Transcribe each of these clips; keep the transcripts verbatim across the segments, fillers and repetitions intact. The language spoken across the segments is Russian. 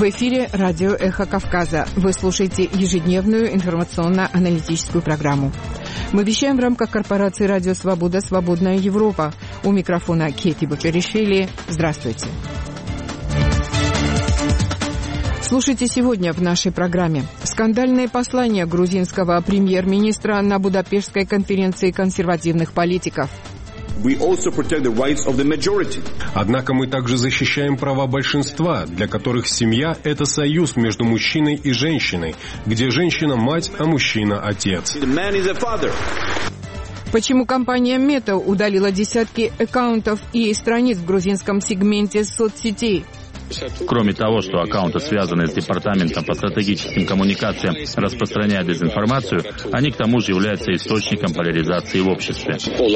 В эфире радио «Эхо Кавказа». Вы слушаете ежедневную информационно-аналитическую программу. Мы вещаем в рамках корпорации «Радио Свобода. Свободная Европа». У микрофона Кети Бочаришвили. Здравствуйте. Слушайте сегодня в нашей программе. Скандальное послание грузинского премьер-министра на Будапештской конференции консервативных политиков. We also protect the rights of the majority. Однако мы также защищаем права большинства, для которых семья – это союз между мужчиной и женщиной, где женщина – мать, а мужчина – отец. The man is a father. Почему компания Мета удалила десятки аккаунтов и страниц в грузинском сегменте соцсетей? Кроме того, что аккаунты, связанные с Департаментом по стратегическим коммуникациям, распространяют дезинформацию, они к тому же являются источником поляризации в обществе.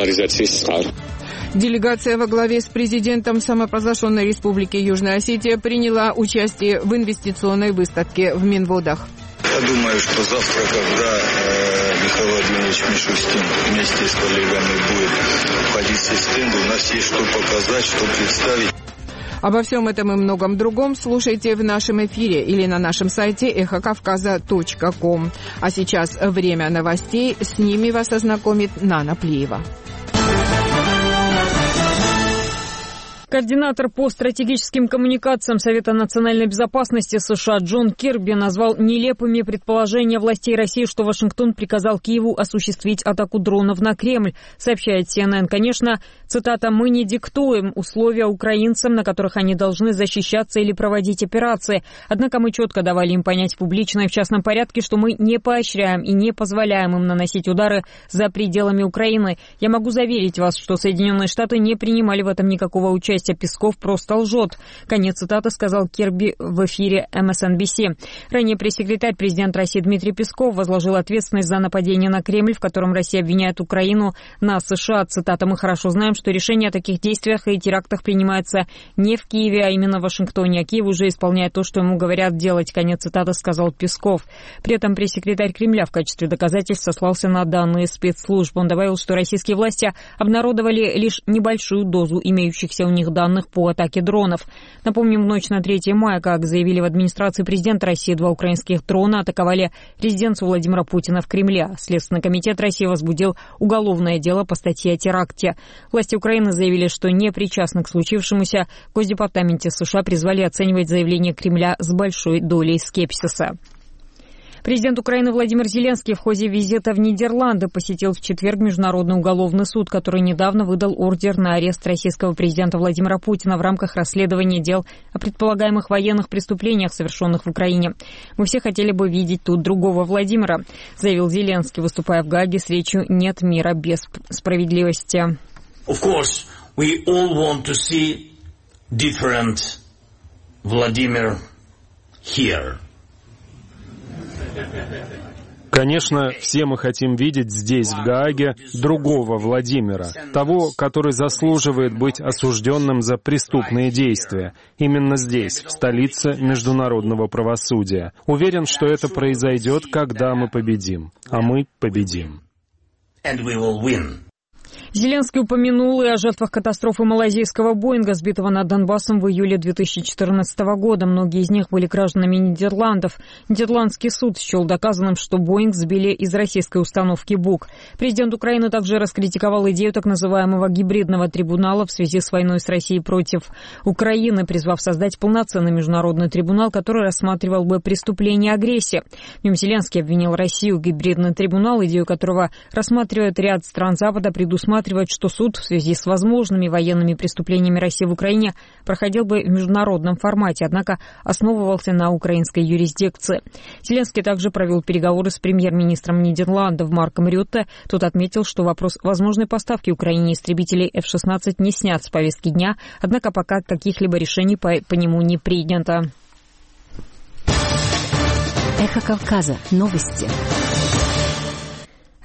Делегация во главе с президентом самопровозглашенной Республики Южная Осетия приняла участие в инвестиционной выставке в Минводах. Я думаю, что завтра, когда э, Михаил Владимирович Мишустин вместе с коллегами будет входить в стенды, у нас есть что показать, что представить. Обо всем этом и многом другом слушайте в нашем эфире или на нашем сайте эхо кавказа точка ком. А сейчас время новостей. С ними вас ознакомит Нана Плиева. Координатор по стратегическим коммуникациям Совета национальной безопасности США Джон Кирби назвал нелепыми предположения властей России, что Вашингтон приказал Киеву осуществить атаку дронов на Кремль, сообщает Си Эн Эн. Конечно, цитата, «мы не диктуем условия украинцам, на которых они должны защищаться или проводить операции. Однако мы четко давали им понять публично и в частном порядке, что мы не поощряем и не позволяем им наносить удары за пределами Украины. Я могу заверить вас, что Соединенные Штаты не принимали в этом никакого участия. Песков просто лжет». Конец цитаты сказал Кирби в эфире эм эс эн би си. Ранее пресс-секретарь президента России Дмитрий Песков возложил ответственность за нападение на Кремль, в котором Россия обвиняет Украину, на США. Цитата, «мы хорошо знаем, что решение о таких действиях и терактах принимается не в Киеве, а именно в Вашингтоне, а Киев уже исполняет то, что ему говорят делать». Конец цитаты сказал Песков. При этом пресс-секретарь Кремля в качестве доказательств сослался на данные спецслужб. Он добавил, что российские власти обнародовали лишь небольшую дозу имеющихся у них данных по атаке дронов. Напомним, в ночь на третье мая, как заявили в администрации президента России, два украинских дрона атаковали резиденцию Владимира Путина в Кремле. Следственный комитет России возбудил уголовное дело по статье о теракте. Власти Украины заявили, что не причастны к случившемуся. В Госдепартаменте США призвали оценивать заявление Кремля с большой долей скепсиса. Президент Украины Владимир Зеленский в ходе визита в Нидерланды посетил в четверг Международный уголовный суд, который недавно выдал ордер на арест российского президента Владимира Путина в рамках расследования дел о предполагаемых военных преступлениях, совершенных в Украине. «Мы все хотели бы видеть тут другого Владимира», заявил Зеленский, выступая в Гааге с речью «Нет мира без справедливости». Of course, we all want to see different Vladimir here. Конечно, все мы хотим видеть здесь, в Гааге, другого Владимира, того, который заслуживает быть осужденным за преступные действия. Именно здесь, в столице международного правосудия. Уверен, что это произойдет, когда мы победим. А мы победим. And we will win. Зеленский упомянул и о жертвах катастрофы малайзийского Боинга, сбитого над Донбассом в июле две тысячи четырнадцатого года. Многие из них были гражданами Нидерландов. Нидерландский суд счел доказанным, что Боинг сбили из российской установки Бук. Президент Украины также раскритиковал идею так называемого гибридного трибунала в связи с войной с Россией против Украины, призвав создать полноценный международный трибунал, который рассматривал бы преступления агрессии. В нем Зеленский обвинил Россию. Гибридный трибунал, идею которого рассматривает ряд стран Запада, предусматривает, что суд в связи с возможными военными преступлениями России в Украине проходил бы в международном формате, однако основывался на украинской юрисдикции. Зеленский также провел переговоры с премьер-министром Нидерландов Марком Рютте. Тот отметил, что вопрос возможной поставки Украине истребителей эф шестнадцать не снят с повестки дня, однако пока каких-либо решений по, по нему не принято. Эхо Кавказа. Новости.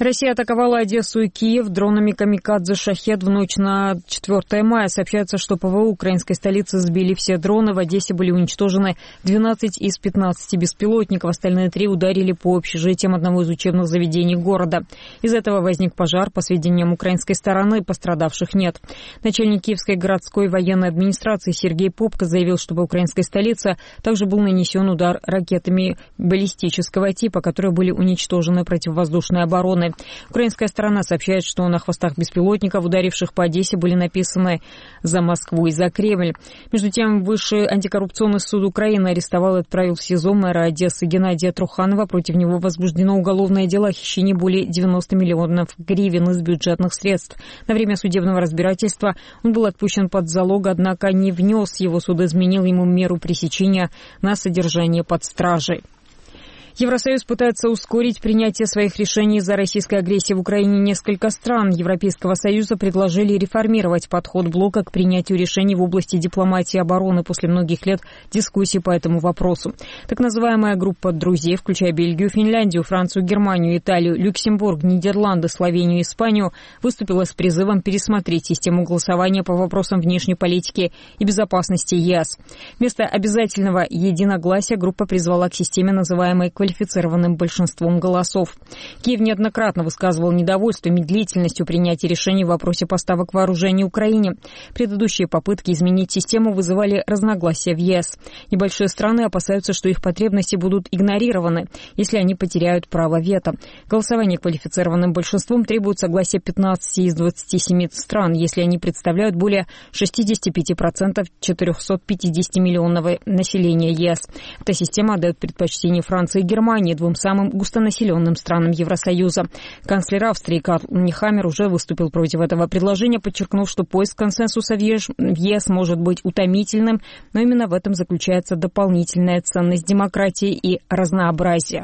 Россия атаковала Одессу и Киев дронами «Камикадзе Шахед» в ночь на четвёртое мая. Сообщается, что ПВО украинской столицы сбили все дроны. В Одессе были уничтожены двенадцать из пятнадцати беспилотников. Остальные три ударили по общежитиям одного из учебных заведений города. Из этого возник пожар. По сведениям украинской стороны, пострадавших нет. Начальник Киевской городской военной администрации Сергей Попко заявил, что по украинской столице также был нанесен удар ракетами баллистического типа, которые были уничтожены противовоздушной обороной. Украинская сторона сообщает, что на хвостах беспилотников, ударивших по Одессе, были написаны «За Москву и за Кремль». Между тем, Высший антикоррупционный суд Украины арестовал и отправил в СИЗО мэра Одессы Геннадия Труханова. Против него возбуждено уголовное дело о хищении более девяноста миллионов гривен из бюджетных средств. На время судебного разбирательства он был отпущен под залог, однако не внес. Его суд изменил ему меру пресечения на содержание под стражей. Евросоюз пытается ускорить принятие своих решений из-за российской агрессии в Украине. Несколько стран Европейского Союза предложили реформировать подход блока к принятию решений в области дипломатии и обороны после многих лет дискуссий по этому вопросу. Так называемая группа друзей, включая Бельгию, Финляндию, Францию, Германию, Италию, Люксембург, Нидерланды, Словению и Испанию, выступила с призывом пересмотреть систему голосования по вопросам внешней политики и безопасности ЕС. Вместо обязательного единогласия группа призвала к системе, называемой квалифицированным большинством голосов. Киев неоднократно высказывал недовольство медлительностью принятия решений в вопросе поставок вооружений Украине. Предыдущие попытки изменить систему вызывали разногласия в ЕС. Небольшие страны опасаются, что их потребности будут игнорированы, если они потеряют право вето. Голосование квалифицированным большинством требует согласия пятнадцати из двадцати семи стран, если они представляют более шестидесяти пяти процентов четырёхсот пятидесяти миллионов населения ЕС. Эта система отдает предпочтение Франции и Германии, двум самым густонаселенным странам Евросоюза. Канцлер Австрии Карл Нехаммер уже выступил против этого предложения, подчеркнув, что поиск консенсуса в ЕС может быть утомительным, но именно в этом заключается дополнительная ценность демократии и разнообразия.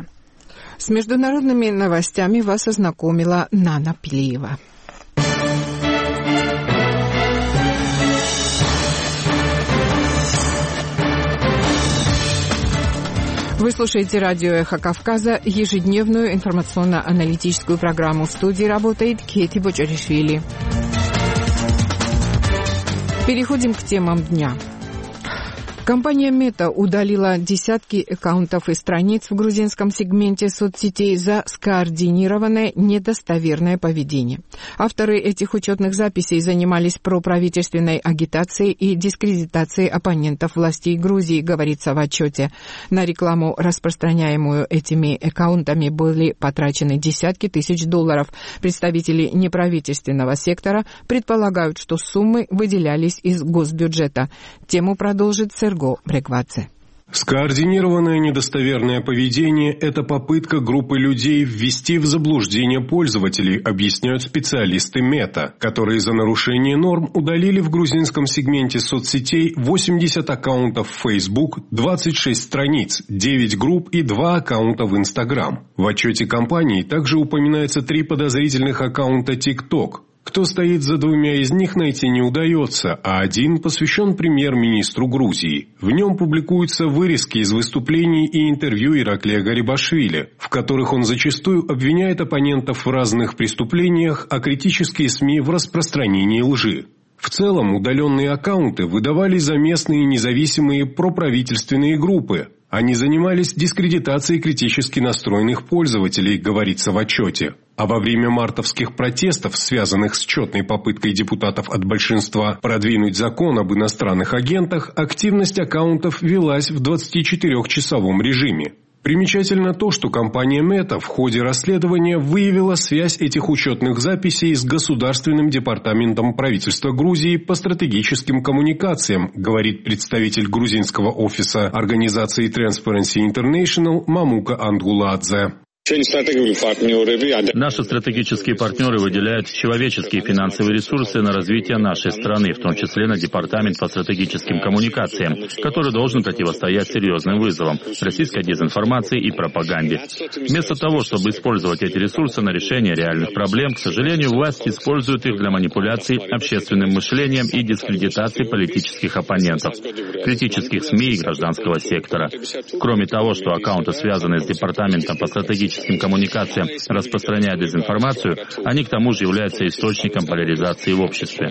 С международными новостями вас ознакомила Нана Пилиева. Вы слушаете радио «Эхо Кавказа», ежедневную информационно-аналитическую программу. В студии работает Кети Бочаришвили. Переходим к темам дня. Компания Мета удалила десятки аккаунтов и страниц в грузинском сегменте соцсетей за скоординированное недостоверное поведение. Авторы этих учетных записей занимались проправительственной агитацией и дискредитацией оппонентов властей Грузии, говорится в отчете. На рекламу, распространяемую этими аккаунтами, были потрачены десятки тысяч долларов. Представители неправительственного сектора предполагают, что суммы выделялись из госбюджета. Тему продолжит Сергей Бреквадзе. Скоординированное недостоверное поведение – это попытка группы людей ввести в заблуждение пользователей, объясняют специалисты Мета, которые за нарушение норм удалили в грузинском сегменте соцсетей восемьдесят аккаунтов в Facebook, двадцать шесть страниц, девять групп и два аккаунта в Instagram. В отчете компании также упоминается три подозрительных аккаунта TikTok. Кто стоит за двумя из них, найти не удается, а один посвящен премьер-министру Грузии. В нем публикуются вырезки из выступлений и интервью Ираклия Гарибашвили, в которых он зачастую обвиняет оппонентов в разных преступлениях, а критические СМИ в распространении лжи. В целом, удаленные аккаунты выдавали за местные независимые проправительственные группы. Они занимались дискредитацией критически настроенных пользователей, говорится в отчете. А во время мартовских протестов, связанных с четной попыткой депутатов от большинства продвинуть закон об иностранных агентах, активность аккаунтов велась в двадцатичетырёхчасовом режиме. Примечательно то, что компания Мета в ходе расследования выявила связь этих учетных записей с Государственным департаментом правительства Грузии по стратегическим коммуникациям, говорит представитель грузинского офиса организации Transparency International Мамука Ангуладзе. Наши стратегические партнеры выделяют человеческие и финансовые ресурсы на развитие нашей страны, в том числе на Департамент по стратегическим коммуникациям, который должен противостоять серьезным вызовам российской дезинформации и пропаганде. Вместо того, чтобы использовать эти ресурсы на решение реальных проблем, к сожалению, власти используют их для манипуляций общественным мышлением и дискредитации политических оппонентов, критических СМИ и гражданского сектора. Кроме того, что аккаунты, связанные с Департаментом по стратегическим стратегическим коммуникациям, распространяя дезинформацию, они к тому же являются источником поляризации в обществе.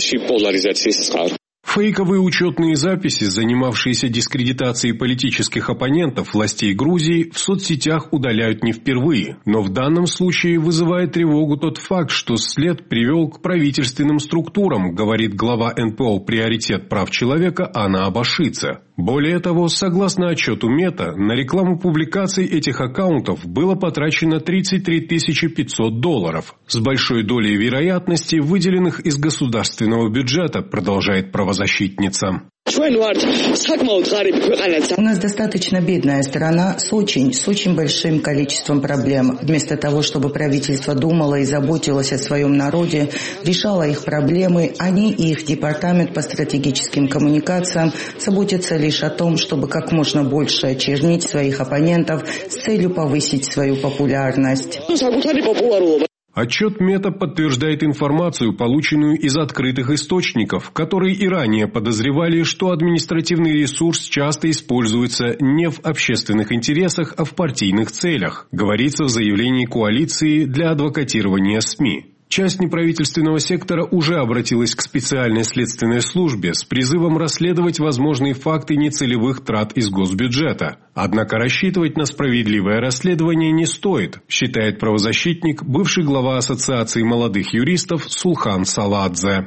Фейковые учетные записи, занимавшиеся дискредитацией политических оппонентов властей Грузии, в соцсетях удаляют не впервые. Но в данном случае вызывает тревогу тот факт, что след привел к правительственным структурам, говорит глава эн пэ о «Приоритет прав человека» Анна Абашидзе. Более того, согласно отчету Мета, на рекламу публикаций этих аккаунтов было потрачено тридцать три тысячи пятьсот долларов, с большой долей вероятности выделенных из государственного бюджета, продолжает правозащитница. У нас достаточно бедная страна с очень, с очень большим количеством проблем. Вместо того, чтобы правительство думало и заботилось о своем народе, решало их проблемы, они и их департамент по стратегическим коммуникациям заботятся лишь о том, чтобы как можно больше очернить своих оппонентов с целью повысить свою популярность. Отчет Мета подтверждает информацию, полученную из открытых источников, которые и ранее подозревали, что административный ресурс часто используется не в общественных интересах, а в партийных целях, говорится в заявлении коалиции для адвокатирования СМИ. Часть неправительственного сектора уже обратилась к специальной следственной службе с призывом расследовать возможные факты нецелевых трат из госбюджета. Однако рассчитывать на справедливое расследование не стоит, считает правозащитник, бывший глава Ассоциации молодых юристов Сулхан Саладзе.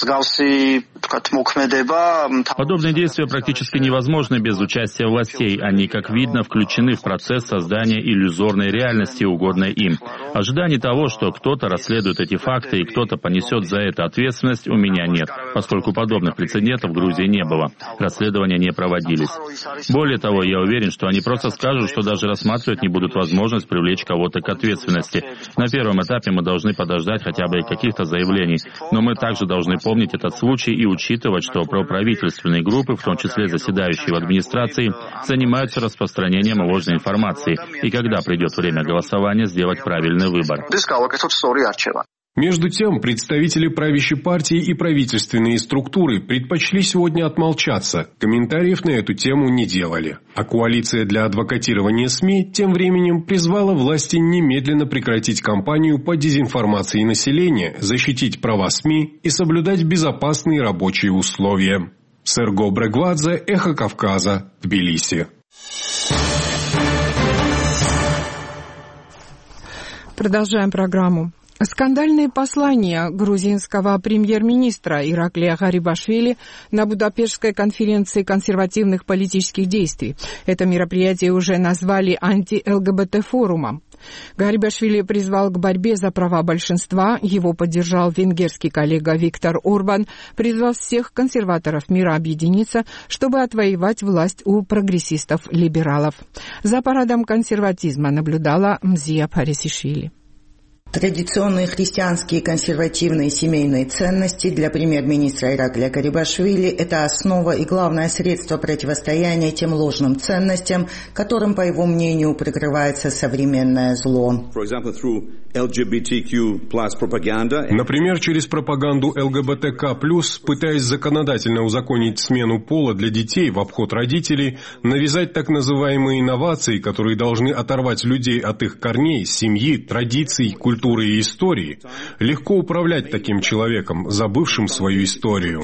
Подобные действия практически невозможны без участия властей. Они, как видно, включены в процесс создания иллюзорной реальности, угодной им. Ожиданий того, что кто-то расследует эти факты и кто-то понесет за это ответственность, у меня нет, поскольку подобных прецедентов в Грузии не было. Расследования не проводились. Более того, я уверен, что они просто скажут, что даже рассматривать не будут возможность привлечь кого-то к ответственности. На первом этапе мы должны подождать хотя бы каких-то заявлений, но мы также должны помнить этот случай и учитывать, что проправительственные группы, в том числе заседающие в администрации, занимаются распространением ложной информации, и когда придет время голосования, сделать правильный выбор. Между тем, представители правящей партии и правительственные структуры предпочли сегодня отмолчаться, комментариев на эту тему не делали. А коалиция для адвокатирования СМИ тем временем призвала власти немедленно прекратить кампанию по дезинформации населения, защитить права СМИ и соблюдать безопасные рабочие условия. Серго Брегвадзе, Эхо Кавказа, Тбилиси. Продолжаем программу. Скандальные послания грузинского премьер-министра Ираклия Гарибашвили на Будапештской конференции консервативных политических действий. Это мероприятие уже назвали анти-ЛГБТ-форумом. Гарибашвили призвал к борьбе за права большинства, его поддержал венгерский коллега Виктор Орбан, призвал всех консерваторов мира объединиться, чтобы отвоевать власть у прогрессистов-либералов. За парадом консерватизма наблюдала Мзия Парисишвили. Традиционные христианские консервативные семейные ценности для премьер-министра Ираклия Гарибашвили – это основа и главное средство противостояния тем ложным ценностям, которым, по его мнению, прикрывается современное зло. Например, через пропаганду эл гэ бэ тэ ка плюс, пытаясь законодательно узаконить смену пола для детей в обход родителей, навязать так называемые инновации, которые должны оторвать людей от их корней, семьи, традиций, культуры и истории. Легко управлять таким человеком, забывшим свою историю.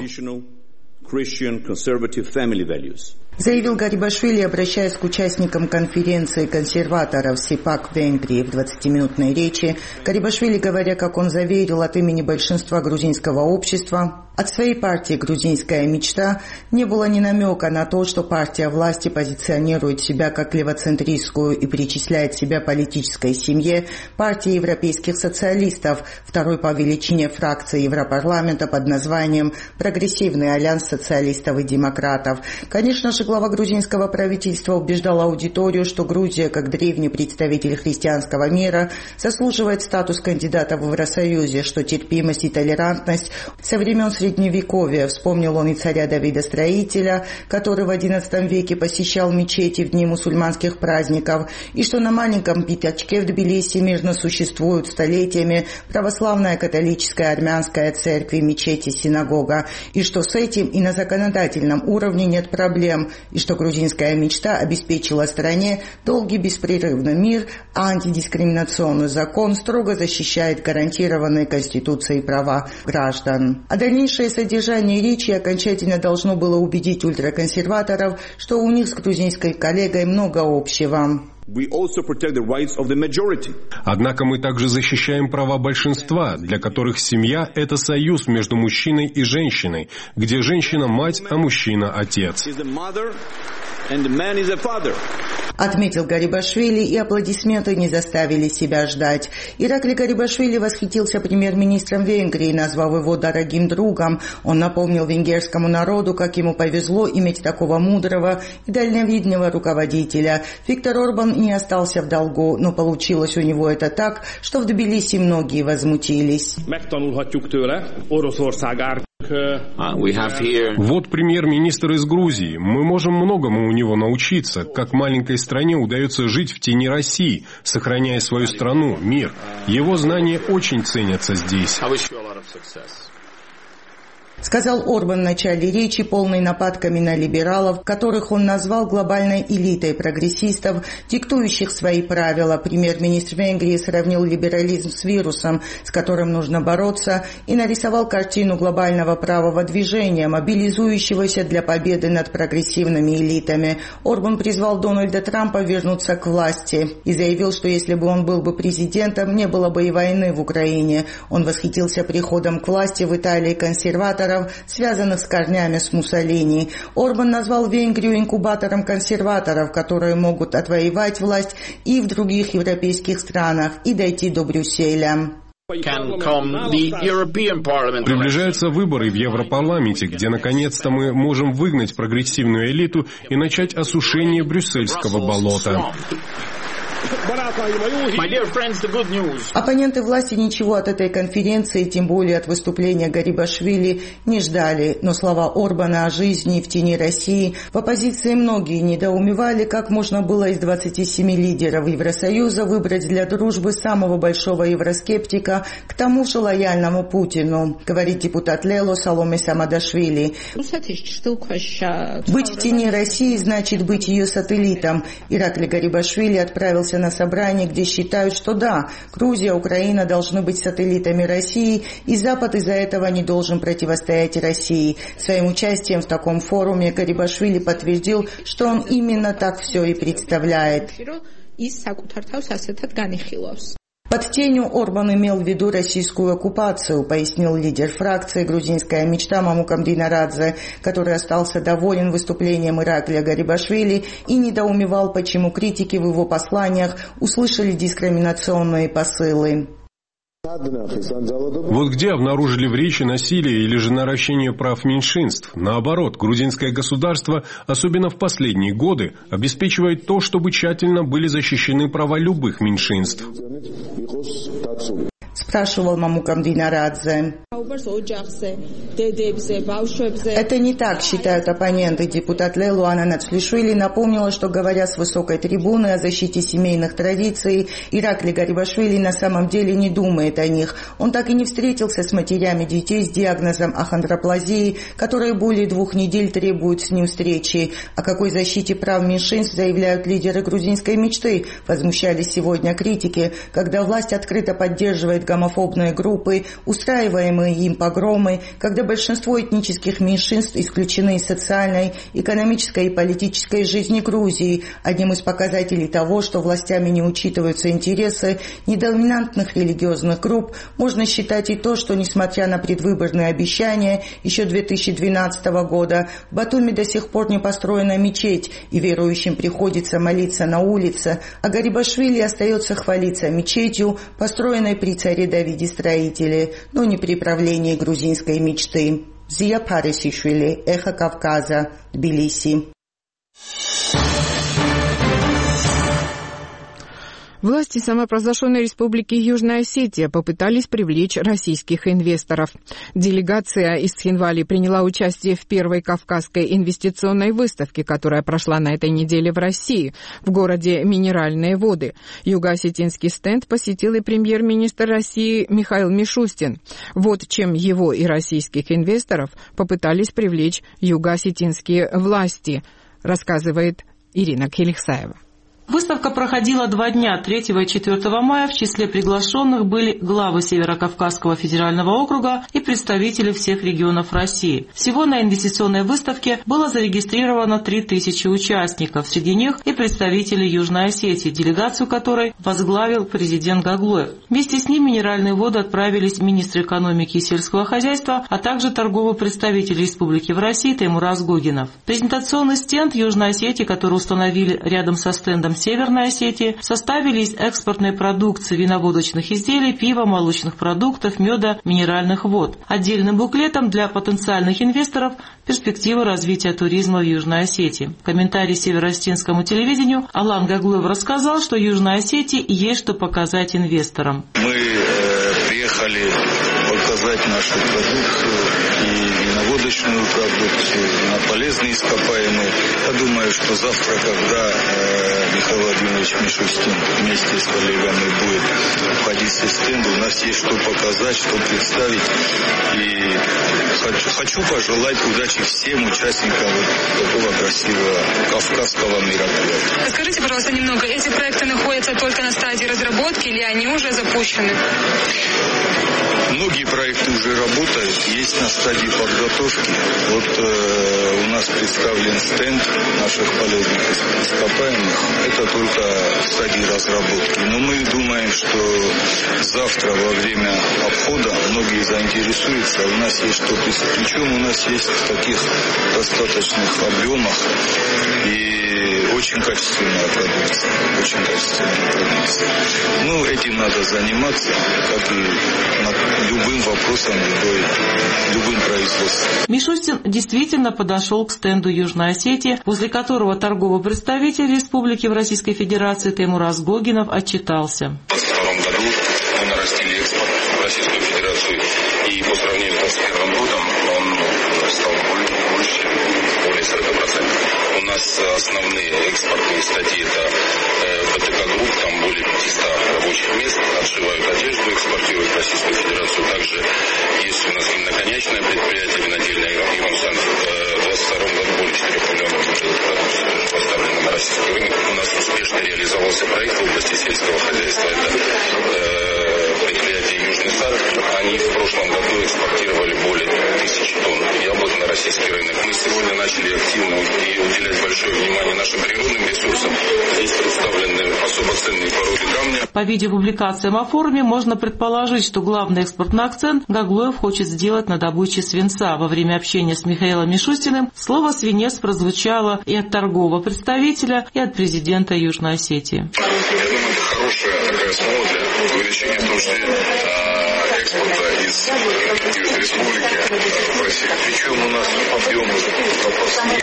Заявил Гарибашвили, обращаясь к участникам конференции консерваторов СИПАК в Венгрии в двадцатиминутной речи. Гарибашвили, говоря, как он заверил от имени большинства грузинского общества, от своей партии «Грузинская мечта» не было ни намека на то, что партия власти позиционирует себя как левоцентристскую и причисляет себя политической семье партии европейских социалистов, второй по величине фракции Европарламента под названием «Прогрессивный альянс социалистов и демократов». Конечно же, глава грузинского правительства убеждал аудиторию, что Грузия, как древний представитель христианского мира, заслуживает статус кандидата в Евросоюзе, что терпимость и толерантность со времен Средневековья Средневековья. Вспомнил он и царя Давида Строителя, который в одиннадцатом веке посещал мечети в дни мусульманских праздников, и что на маленьком пятачке в Тбилиси мирно существуют столетиями православная, католическая, армянская церкви, мечети, синагога, и что с этим и на законодательном уровне нет проблем, и что грузинская мечта обеспечила стране долгий беспрерывный мир, а антидискриминационный закон строго защищает гарантированные Конституцией права граждан. А дальнейшее содержание речи окончательно должно было убедить ультраконсерваторов, что у них с грузинской коллегой много общего. We also protect the rights of the majority. Однако мы также защищаем права большинства, для которых семья – это союз между мужчиной и женщиной, где женщина – мать, а мужчина – отец. Отметил Гарибашвили, и аплодисменты не заставили себя ждать. Иракли Гарибашвили восхитился премьер-министром Венгрии, назвав его дорогим другом. Он напомнил венгерскому народу, как ему повезло иметь такого мудрого и дальновидного руководителя. Виктор Орбан не остался в долгу, но получилось у него это так, что в Тбилиси многие возмутились. Вот премьер-министр из Грузии. Мы можем многому у него научиться, как маленькой стране удается жить в тени России, сохраняя свою страну, мир. Его знания очень ценятся здесь. Сказал Орбан в начале речи, полной нападками на либералов, которых он назвал глобальной элитой прогрессистов, диктующих свои правила. Премьер-министр Венгрии сравнил либерализм с вирусом, с которым нужно бороться, и нарисовал картину глобального правого движения, мобилизующегося для победы над прогрессивными элитами. Орбан призвал Дональда Трампа вернуться к власти и заявил, что если бы он был бы президентом, не было бы и войны в Украине. Он восхитился приходом к власти в Италии консерваторов, связанных с корнями с Муссолини. Орбан назвал Венгрию инкубатором консерваторов, которые могут отвоевать власть и в других европейских странах, и дойти до Брюсселя. Приближаются выборы в Европарламенте, где наконец-то мы можем выгнать прогрессивную элиту и начать осушение брюссельского болота. Оппоненты власти ничего от этой конференции, тем более от выступления Гарибашвили, не ждали, но слова Орбана о жизни в тени России в оппозиции многие недоумевали, как можно было из двадцати семи лидеров Евросоюза выбрать для дружбы самого большого евроскептика, к тому же лояльному Путину, говорит депутат Лело Саломе Самадашвили. Быть в тени России значит быть ее сателлитом. Иракли Гарибашвили отправился на собрание, где считают, что да, Грузия, Украина должны быть сателлитами России, и Запад из-за этого не должен противостоять России. Своим участием в таком форуме Гарибашвили подтвердил, что он именно так все и представляет. Под тенью Орбан имел в виду российскую оккупацию, пояснил лидер фракции «Грузинская мечта» Мамукам Динарадзе, который остался доволен выступлением Ираклия Гарибашвили и недоумевал, почему критики в его посланиях услышали дискриминационные посылы. Вот где обнаружили в речи насилие или же наращение прав меньшинств? Наоборот, грузинское государство, особенно в последние годы, обеспечивает то, чтобы тщательно были защищены права любых меньшинств. Спрашивал Мамукам Динарадзе. Это не так, считают оппоненты. Депутат Лелуана Нацлишвили напомнила, что, говоря с высокой трибуны о защите семейных традиций, Иракли Гарибашвили на самом деле не думает о них. Он так и не встретился с матерями детей с диагнозом ахондроплазии, которые более двух недель требуют с ним встречи. О какой защите прав меньшинств заявляют лидеры грузинской мечты, возмущались сегодня критики, когда власть открыто поддерживает гомофобные группы, устраиваемые им погромы, когда большинство этнических меньшинств исключены из социальной, экономической и политической жизни Грузии. Одним из показателей того, что властями не учитываются интересы недоминантных религиозных групп, можно считать и то, что, несмотря на предвыборные обещания еще две тысячи двенадцатого года, в Батуми до сих пор не построена мечеть, и верующим приходится молиться на улице, а Гарибашвили остается хвалиться мечетью, построенной при царе Давиде Строителе, но не при правлении грузинской мечты. Зия Парисишвили, Эхо Кавказа, Тбилиси. Власти самопровозглашенной республики Южная Осетия попытались привлечь российских инвесторов. Делегация из Цхинвали приняла участие в первой Кавказской инвестиционной выставке, которая прошла на этой неделе в России, в городе Минеральные воды. Юго-осетинский стенд посетил и премьер-министр России Михаил Мишустин. Вот чем его и российских инвесторов попытались привлечь юго-осетинские власти, рассказывает Ирина Келихсаева. Выставка проходила два дня, третьего и четвёртого мая. В числе приглашенных были главы Северо-Кавказского федерального округа и представители всех регионов России. Всего на инвестиционной выставке было зарегистрировано три тысячи участников. Среди них и представители Южной Осетии, делегацию которой возглавил президент Гаглоев. Вместе с ним минеральные воды отправились министр экономики и сельского хозяйства, а также торговый представитель республики в России Теймураз Гогинов. Презентационный стенд Южной Осетии, который установили рядом со стендом Северной Осетии, составили из экспортной продукции виноводочных изделий, пива, молочных продуктов, меда, минеральных вод. Отдельным буклетом для потенциальных инвесторов перспективы развития туризма в Южной Осетии. В комментарии северо-осетинскому телевидению Алан Гаглоев рассказал, что Южной Осетии есть что показать инвесторам. Мы э, приехали показать нашу продукцию и виноводочную продукцию, на полезные ископаемые. Я думаю, что завтра, когда э, Михаил Владимирович Мишустин вместе с коллегами будет входить со стенда, у нас есть что показать, что представить. И хочу, хочу пожелать удачи всем участникам вот такого красивого кавказского мероприятия. Скажите, пожалуйста, немного, эти проекты находятся только на стадии разработки или они уже запущены? Многие проекты уже работают, есть на стадии подготовки. Вот э, у нас представлен стенд наших полезных ископаемых. Это только в стадии разработки. Но мы думаем, что завтра во время обхода многие заинтересуются. У нас есть что представить. Причем у нас есть в таких достаточных объемах и очень качественная продукция. Очень качественная продукция. Ну, этим надо заниматься, как и над любым вопросом, любой, любым производством. Мишустин действительно подошел к стенду Южной Осетии, возле которого торговый представитель республики в Российской Федерации Теймураз Гогинов отчитался. В две тысячи двадцать втором году мы нарастили экспорт в Российскую Федерацию, и по сравнению с две тысячи двадцать первым годом он стал больше, чем более сорок процентов. У нас основные экспортные статьи — это БТК Групп, там более пятьсот рабочих мест, отшивают одежду, экспортируют в Российскую Федерацию. Также есть у нас виноконечное предприятие, винодельное Иван Александрович. В две тысячи двадцать втором году более четырёх миллионов продукции тоже поставлено на российский рынок. У нас успешно реализовался проект в области сельского хозяйства. Это э, предприятие Южный сад. Они в прошлом году экспортировали более тысячи тонн яблок на российский рынок. Мы сегодня начали активно и уделять большое внимание нашим природным ресурсам. Здесь представлены особо ценные породы камня. По видеопубликациям о форуме можно предположить, что главный экспортный акцент Гаглоев хочет сделать на добыче свинца. Во время общения с Михаилом Мишустиным слово «свинец» прозвучало и от торгового представителя, и от президента Южной Осетии. Я думаю, это хорошая такая основа для увеличения в том числе экспорта из Южной Республики в Россию. Причем у нас объемы запасные.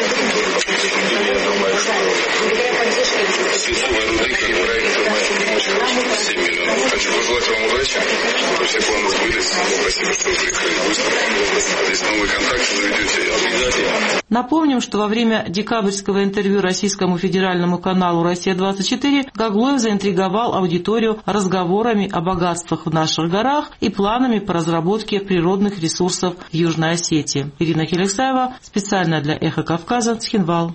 Я думаю, что свинцовой руды как проект очень хороший, семь миллионов. Хочу пожелать вам удачи, чтобы все планы сбылись. Спасибо, что приехали в выставку. Здесь новый контакт заведете, обязательно. Напомним, что во время декабрьского интервью российскому федеральному каналу «Россия-двадцать четыре» Гаглоев заинтриговал аудиторию разговорами о богатствах в наших горах и планами по разработке природных ресурсов Южной Осетии. Ирина Келихсаева, специально для «Эхо Кавказа», Цхинвал.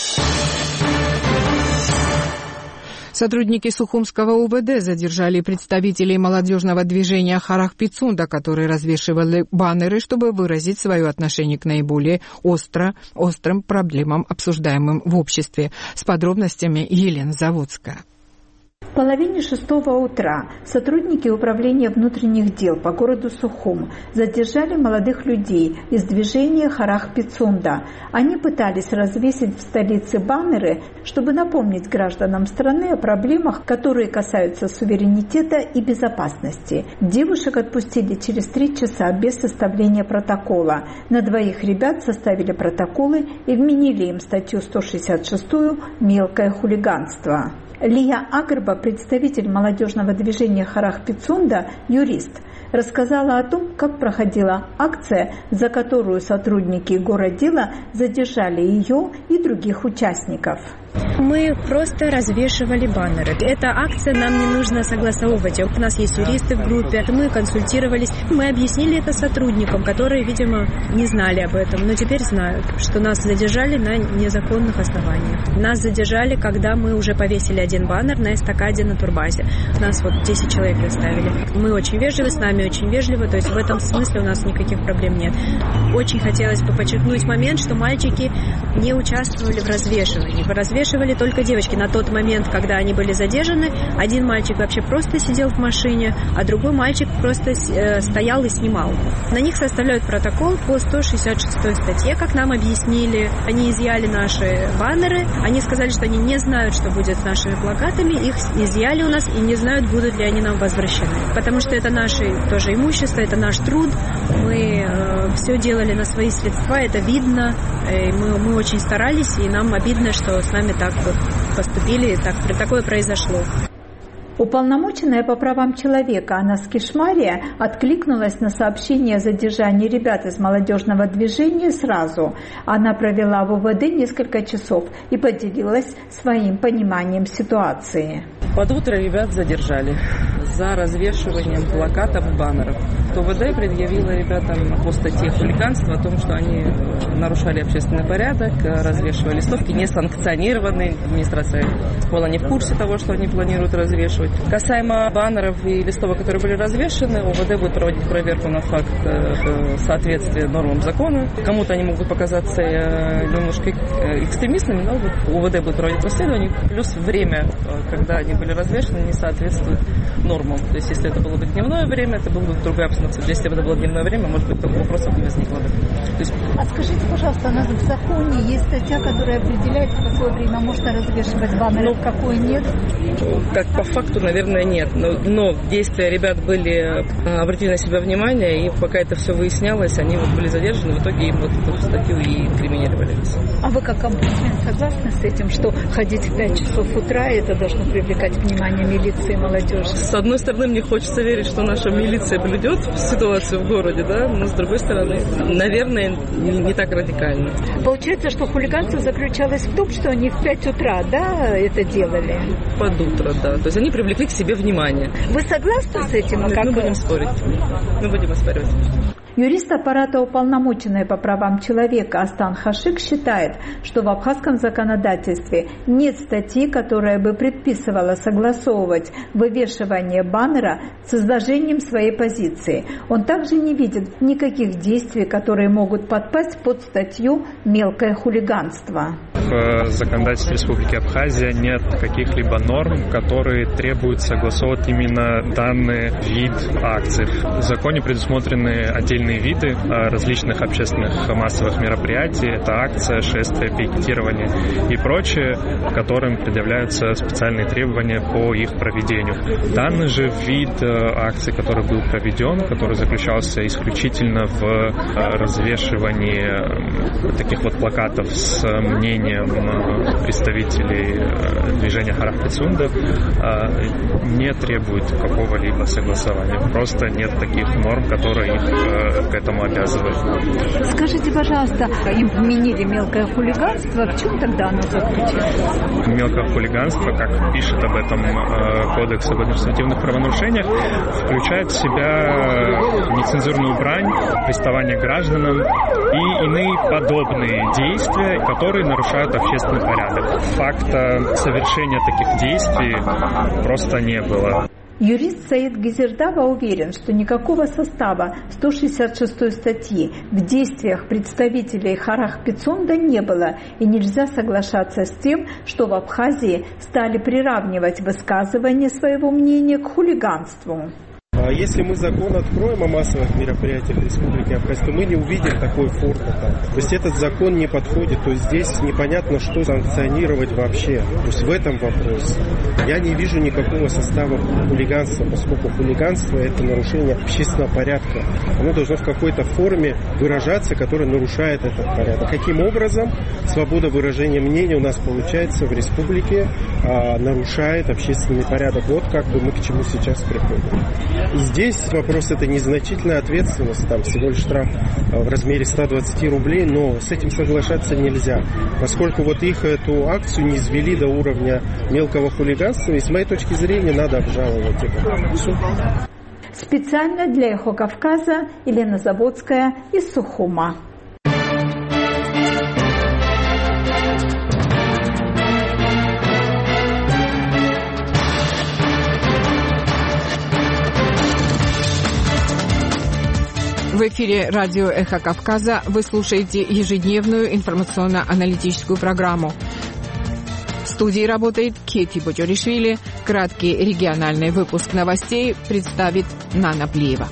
Сотрудники Сухумского УВД задержали представителей молодежного движения «Харах Пицунда», которые развешивали баннеры, чтобы выразить свое отношение к наиболее остро, острым проблемам, обсуждаемым в обществе. С подробностями Елена Заводская. В половине шестого утра сотрудники Управления внутренних дел по городу Сухум задержали молодых людей из движения «Харах Пицунда». Они пытались развесить в столице баннеры, чтобы напомнить гражданам страны о проблемах, которые касаются суверенитета и безопасности. Девушек отпустили через три часа без составления протокола. На двоих ребят составили протоколы и вменили им статью сто шестьдесят шесть «Мелкое хулиганство». Лия Агрба, представитель молодежного движения Харах Пицунда, юрист, рассказала о том, как проходила акция, за которую сотрудники городдела задержали ее и других участников. Мы просто развешивали баннеры. Эта акция нам не нужно согласовывать. У нас есть юристы в группе, мы консультировались. Мы объяснили это сотрудникам, которые, видимо, не знали об этом, но теперь знают, что нас задержали на незаконных основаниях. Нас задержали, когда мы уже повесили один баннер на эстакаде на турбазе. Нас вот десять человек доставили. Мы очень вежливы, с нами очень вежливо, то есть в этом смысле у нас никаких проблем нет. Очень хотелось бы подчеркнуть момент, что мальчики не участвовали в развешивании. В развешивании только девочки. На тот момент, когда они были задержаны, один мальчик вообще просто сидел в машине, а другой мальчик просто э, стоял и снимал. На них составляют протокол по сто шестьдесят шестой статье, как нам объяснили. Они изъяли наши баннеры, они сказали, что они не знают, что будет с нашими плакатами, их изъяли у нас и не знают, будут ли они нам возвращены. Потому что это наше тоже имущество, это наш труд. Мы э, все делали на свои средства, это видно. И мы, мы очень старались, и нам обидно, что с нами так вот поступили, так, такое произошло. Уполномоченная по правам человека Анас Кишмария откликнулась на сообщение о задержании ребят из молодежного движения сразу. Она провела в УВД несколько часов и поделилась своим пониманием ситуации. Под утро ребят задержали за развешиванием плакатов и баннеров. УВД предъявила ребятам по статье хулиганства о том, что они нарушали общественный порядок, развешивали листовки, несанкционированные. Администрация была не в курсе того, что они планируют развешивать. Касаемо баннеров и листовок, которые были развешаны, УВД будет проводить проверку на факт соответствия нормам закона. Кому-то они могут показаться немножко экстремистными, но УВД будет проводить расследование. Плюс время, когда они были развешаны, не соответствует нормам. То есть, если это было бы дневное время, это было бы другая обстановка. Если бы это было дневное время, может быть, такого вопроса не возникло бы. То есть... А скажите, пожалуйста, у нас в законе есть статья, которая определяет, в какое время можно развешивать баннеры, ну, в какое нет? Как по факту, наверное, нет. Но, но действия ребят были, обратили на себя внимание, и пока это все выяснялось, они вот были задержаны, в итоге им вот эту статью и инкриминировали. А вы как омбудсмен согласны с этим, что ходить в пять часов утра, это должно привлекать внимание милиции и молодежи? С одной стороны, мне хочется верить, что наша милиция блюдет ситуацию в городе, да, но с другой стороны, наверное, не, не так радикально. Получается, что хулиганство заключалось в том, что они в пять утра, да, это делали? Под утро, да. То есть они привлекли к себе внимание. Вы согласны с этим? Мы, как... мы будем спорить. Мы будем оспаривать. Юрист аппарата уполномоченной по правам человека Астан Хашик считает, что в абхазском законодательстве нет статьи, которая бы предписывала согласовывать вывешивание баннера с изложением своей позиции. Он также не видит никаких действий, которые могут подпасть под статью «мелкое хулиганство». В законодательстве Республики Абхазия нет каких-либо норм, которые требуют согласовывать именно данный вид акций. В законе предусмотрены отдельные виды различных общественных массовых мероприятий. Это акция, шествие, пикетирование и прочее, которым предъявляются специальные требования по их проведению. Данный же вид акции, который был проведен, который заключался исключительно в развешивании таких вот плакатов с мнением представителей движения Харах Пицунда, не требует какого-либо согласования. Просто нет таких норм, которые их к этому обязывают. Скажите, пожалуйста, им вменили мелкое хулиганство. В чем тогда оно заключается? Мелкое хулиганство, как пишет об этом Кодекс об административных правонарушениях, включает в себя нецензурную брань, приставание к гражданам и иные подобные действия, которые нарушают общественный порядок. Факта совершения таких действий просто не было. Юрист Саид Гизердава уверен, что никакого состава сто шестьдесят шестой статьи в действиях представителей Харах Пицунда не было, и нельзя соглашаться с тем, что в Абхазии стали приравнивать высказывание своего мнения к хулиганству. Если мы закон откроем о массовых мероприятиях Республики Абхазия, то мы не увидим такой формы там. То есть этот закон не подходит, то есть здесь непонятно, что санкционировать вообще. То есть в этом вопрос. Я не вижу никакого состава хулиганства, поскольку хулиганство – это нарушение общественного порядка. Оно должно в какой-то форме выражаться, которая нарушает этот порядок. Каким образом свобода выражения мнения у нас получается в республике, а, нарушает общественный порядок? Вот как бы мы к чему сейчас приходим. И здесь вопрос – это незначительная ответственность, там всего лишь штраф в размере ста двадцати рублей, но с этим соглашаться нельзя, поскольку вот их эту акцию не извели до уровня мелкого хулиганства, и с моей точки зрения надо обжаловать эту акцию. Специально для «Эхо Кавказа» Елена Заводская из Сухума. В эфире радио «Эхо Кавказа» вы слушаете ежедневную информационно-аналитическую программу. В студии работает Кети Боджоришвили. Краткий региональный выпуск новостей представит Нана Плиева.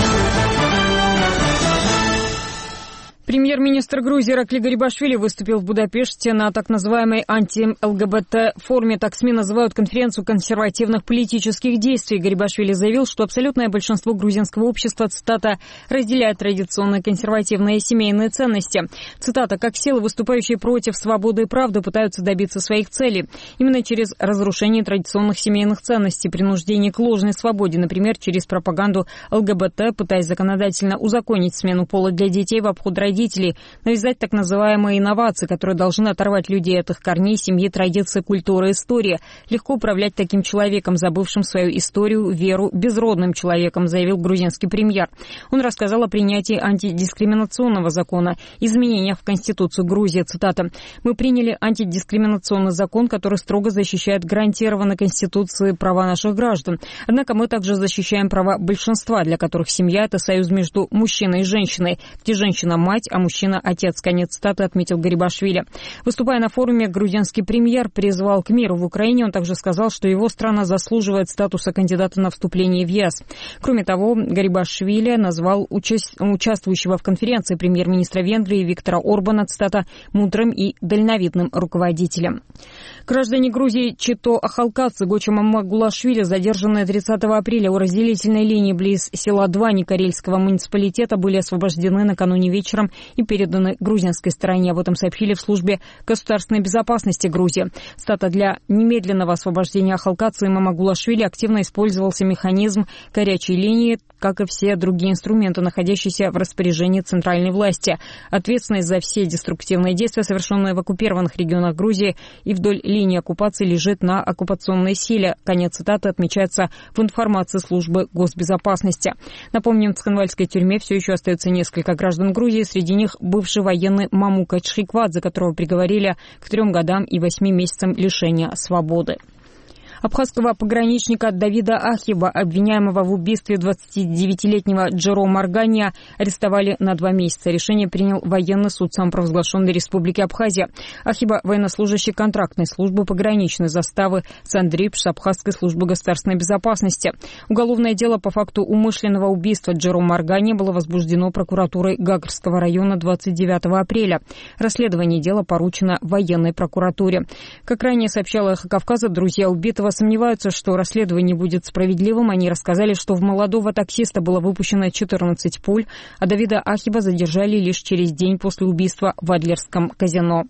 Премьер-министр Грузии Иракли Гарибашвили выступил в Будапеште на так называемой анти-ЛГБТ-форуме. Так СМИ называют конференцию консервативных политических действий. Гарибашвили заявил, что абсолютное большинство грузинского общества, цитата, разделяет традиционные консервативные семейные ценности. Цитата, как силы, выступающие против свободы и правды, пытаются добиться своих целей. Именно через разрушение традиционных семейных ценностей, принуждение к ложной свободе, например, через пропаганду ЛГБТ, пытаясь законодательно узаконить смену пола для детей в обход родителей, навязать так называемые инновации, которые должны оторвать людей от их корней, семьи, традиции, культуры, истории. Легко управлять таким человеком, забывшим свою историю, веру, безродным человеком, заявил грузинский премьер. Он рассказал о принятии антидискриминационного закона, изменениях в Конституцию Грузии. Цитата. «Мы приняли антидискриминационный закон, который строго защищает гарантированные Конституцией права наших граждан. Однако мы также защищаем права большинства, для которых семья – это союз между мужчиной и женщиной, где женщина – мать, а мужчина – отец», конец цитаты, отметил Гарибашвили. Выступая на форуме, грузинский премьер призвал к миру в Украине. Он также сказал, что его страна заслуживает статуса кандидата на вступление в ЕС. Кроме того, Гарибашвили назвал уча- участвующего в конференции премьер-министра Венгрии Виктора Орбана, цитата, «мудрым и дальновидным руководителем». Граждане Грузии Чито Ахалкадзе, Гоча Мамагулашвили, задержанные тридцатого апреля у разделительной линии близ села Двани Карельского муниципалитета, были освобождены накануне вечером и переданы грузинской стороне. Об этом сообщили в службе государственной безопасности Грузии. Цитата, для немедленного освобождения Ахалкадзе и Мамагулашвили активно использовался механизм горячей линии, как и все другие инструменты, находящиеся в распоряжении центральной власти. Ответственность за все деструктивные действия, совершенные в оккупированных регионах Грузии и вдоль линии оккупации, лежит на оккупационной силе. Конец цитаты отмечается в информации службы госбезопасности. Напомним, в Цхинвальской тюрьме все еще остается несколько граждан Грузии, среди них бывший военный Мамука Чхиквадзе, которого приговорили к трем годам и восьми месяцам лишения свободы. Абхазского пограничника Давида Ахиба, обвиняемого в убийстве двадцатидевятилетнего Джеро Маргания, арестовали на два месяца. Решение принял военный суд самопровозглашенной Республики Абхазия. Ахиба – военнослужащий контрактной службы пограничной заставы Сандрипш Абхазской службы государственной безопасности. Уголовное дело по факту умышленного убийства Джеро Маргания было возбуждено прокуратурой Гагарского района двадцать девятого апреля. Расследование дела поручено военной прокуратуре. Как ранее сообщала «Эхо Кавказа», друзья убитого сомневаются, что расследование будет справедливым. Они рассказали, что в молодого таксиста было выпущено четырнадцать пуль, а Давида Ахиба задержали лишь через день после убийства в Адлерском казино.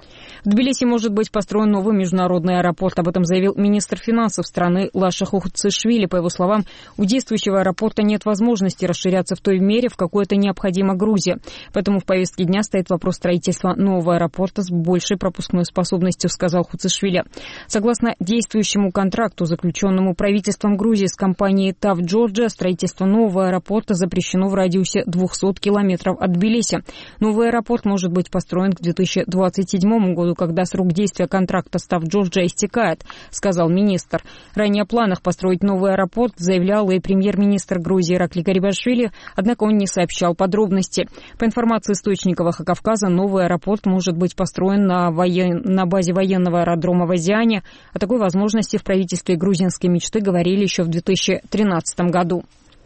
В Тбилиси может быть построен новый международный аэропорт. Об этом заявил министр финансов страны Лаша Хуцишвили. По его словам, у действующего аэропорта нет возможности расширяться в той мере, в какой это необходимо Грузии. Поэтому в повестке дня стоит вопрос строительства нового аэропорта с большей пропускной способностью, сказал Хуцишвили. Согласно действующему контракту, заключенному правительством Грузии с компанией ТАВ Джорджия, строительство нового аэропорта запрещено в радиусе двухсот километров от Тбилиси. Новый аэропорт может быть построен к две тысячи двадцать седьмому году, когда срок действия контракта с ТАВ Джорджия истекает, сказал министр. Ранее о планах построить новый аэропорт заявлял и премьер-министр Грузии Иракли Гарибашвили, однако он не сообщал подробности. По информации источников «Эхо Кавказа», новый аэропорт может быть построен на, воен... на базе военного аэродрома в Азиане. О такой возможности в правительстве грузинской мечты говорили еще в две тысячи тринадцатом году.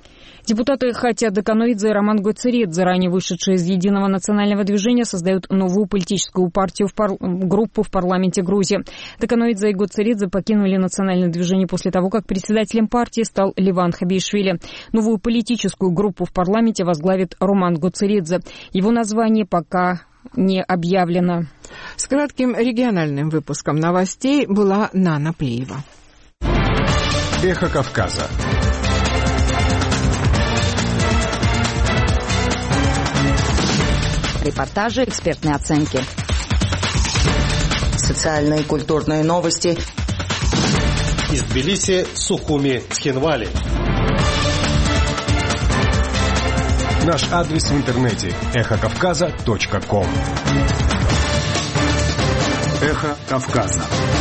Депутаты Хатя Даканоидзе и Роман Гоцеридзе, ранее вышедшие из Единого национального движения, создают новую политическую партию, в пар... группу в парламенте Грузии. Даканоидзе и Гоцеридзе покинули национальное движение после того, как председателем партии стал Ливан Хабишвили. Новую политическую группу в парламенте возглавит Роман Гоцеридзе. Его название пока не объявлено. С кратким региональным выпуском новостей была Нана Плеева. Эхо Кавказа. Репортажи, экспертные оценки. Социальные и культурные новости. Из Тбилиси, Сухуми, Цхинвали. Наш адрес в интернете эхо кавказа точка ком. Эхо Кавказа.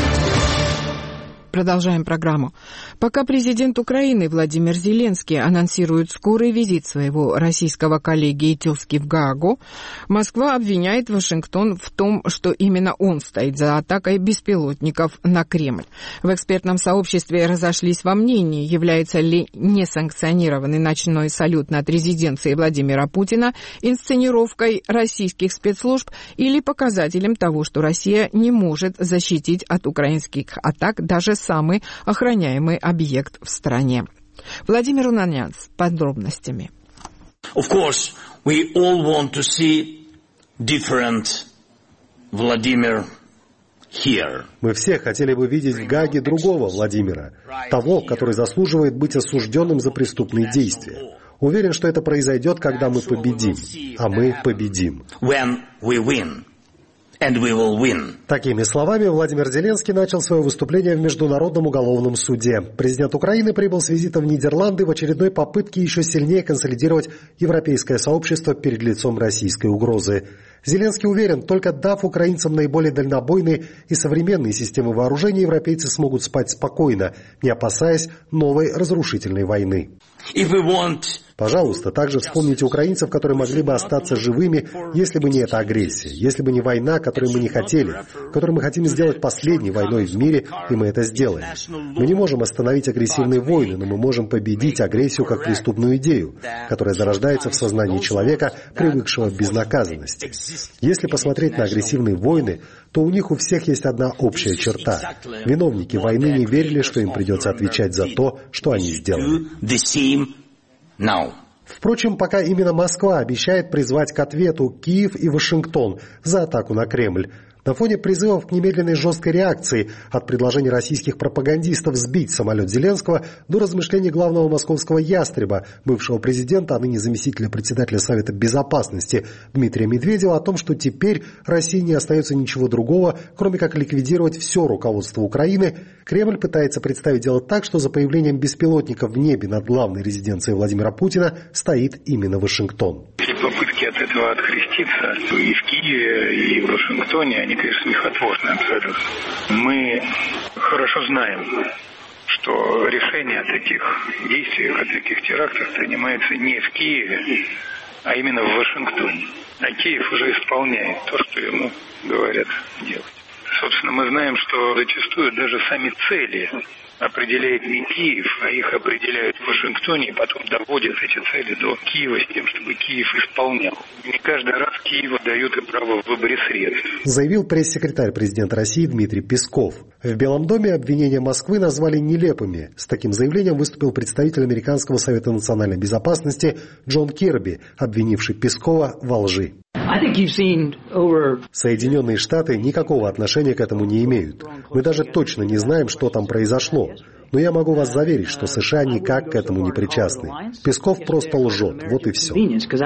Продолжаем программу. Пока президент Украины Владимир Зеленский анонсирует скорый визит своего российского коллеги Этилски в Гаагу, Москва обвиняет Вашингтон в том, что именно он стоит за атакой беспилотников на Кремль. В экспертном сообществе разошлись во мнении, является ли несанкционированный ночной салют над резиденцией Владимира Путина инсценировкой российских спецслужб или показателем того, что Россия не может защитить от украинских атак даже самый охраняемый объект в стране. Владимир Унанян с подробностями. Of course, we all want to see different Vladimir here. Мы все хотели бы видеть в Гааге другого Владимира, того, который заслуживает быть осужденным за преступные действия. Уверен, что это произойдет, когда мы победим, а мы победим. When we win. And we will win. Такими словами Владимир Зеленский начал свое выступление в Международном уголовном суде. Президент Украины прибыл с визитом в Нидерланды в очередной попытке еще сильнее консолидировать европейское сообщество перед лицом российской угрозы. Зеленский уверен, только дав украинцам наиболее дальнобойные и современные системы вооружения, европейцы смогут спать спокойно, не опасаясь новой разрушительной войны. If we want... Пожалуйста, также вспомните украинцев, которые могли бы остаться живыми, если бы не эта агрессия, если бы не война, которую мы не хотели, которую мы хотим сделать последней войной в мире, и мы это сделаем. Мы не можем остановить агрессивные войны, но мы можем победить агрессию как преступную идею, которая зарождается в сознании человека, привыкшего к безнаказанности. Если посмотреть на агрессивные войны, то у них у всех есть одна общая черта. Виновники войны не верили, что им придется отвечать за то, что они сделали. Now. Впрочем, пока именно Москва обещает призвать к ответу Киев и Вашингтон за атаку на Кремль. На фоне призывов к немедленной жесткой реакции от предложений российских пропагандистов сбить самолет Зеленского до размышлений главного московского ястреба, бывшего президента, а ныне заместителя председателя Совета Безопасности Дмитрия Медведева, о том, что теперь России не остается ничего другого, кроме как ликвидировать все руководство Украины, Кремль пытается представить дело так, что за появлением беспилотников в небе над главной резиденцией Владимира Путина стоит именно Вашингтон. Попытки от этого откреститься и в Киеве, и в Вашингтоне, они, конечно, смехотворны абсолютно. Мы хорошо знаем, что решение о таких действиях, о таких терактах принимается не в Киеве, а именно в Вашингтоне. А Киев уже исполняет то, что ему говорят делать. Собственно, мы знаем, что зачастую даже сами цели определяет не Киев, а их определяют в Вашингтоне, и потом доводят эти цели до Киева с тем, чтобы Киев исполнял. Не каждый раз Киеву дают и право в выборе средств. Заявил пресс-секретарь президента России Дмитрий Песков. В Белом доме обвинения Москвы назвали нелепыми. С таким заявлением выступил представитель Американского совета национальной безопасности Джон Кирби, обвинивший Пескова во лжи. Соединенные Штаты никакого отношения к этому не имеют. Мы даже точно не знаем, что там произошло. Но я могу вас заверить, что США никак к этому не причастны. Песков просто лжет, вот и все.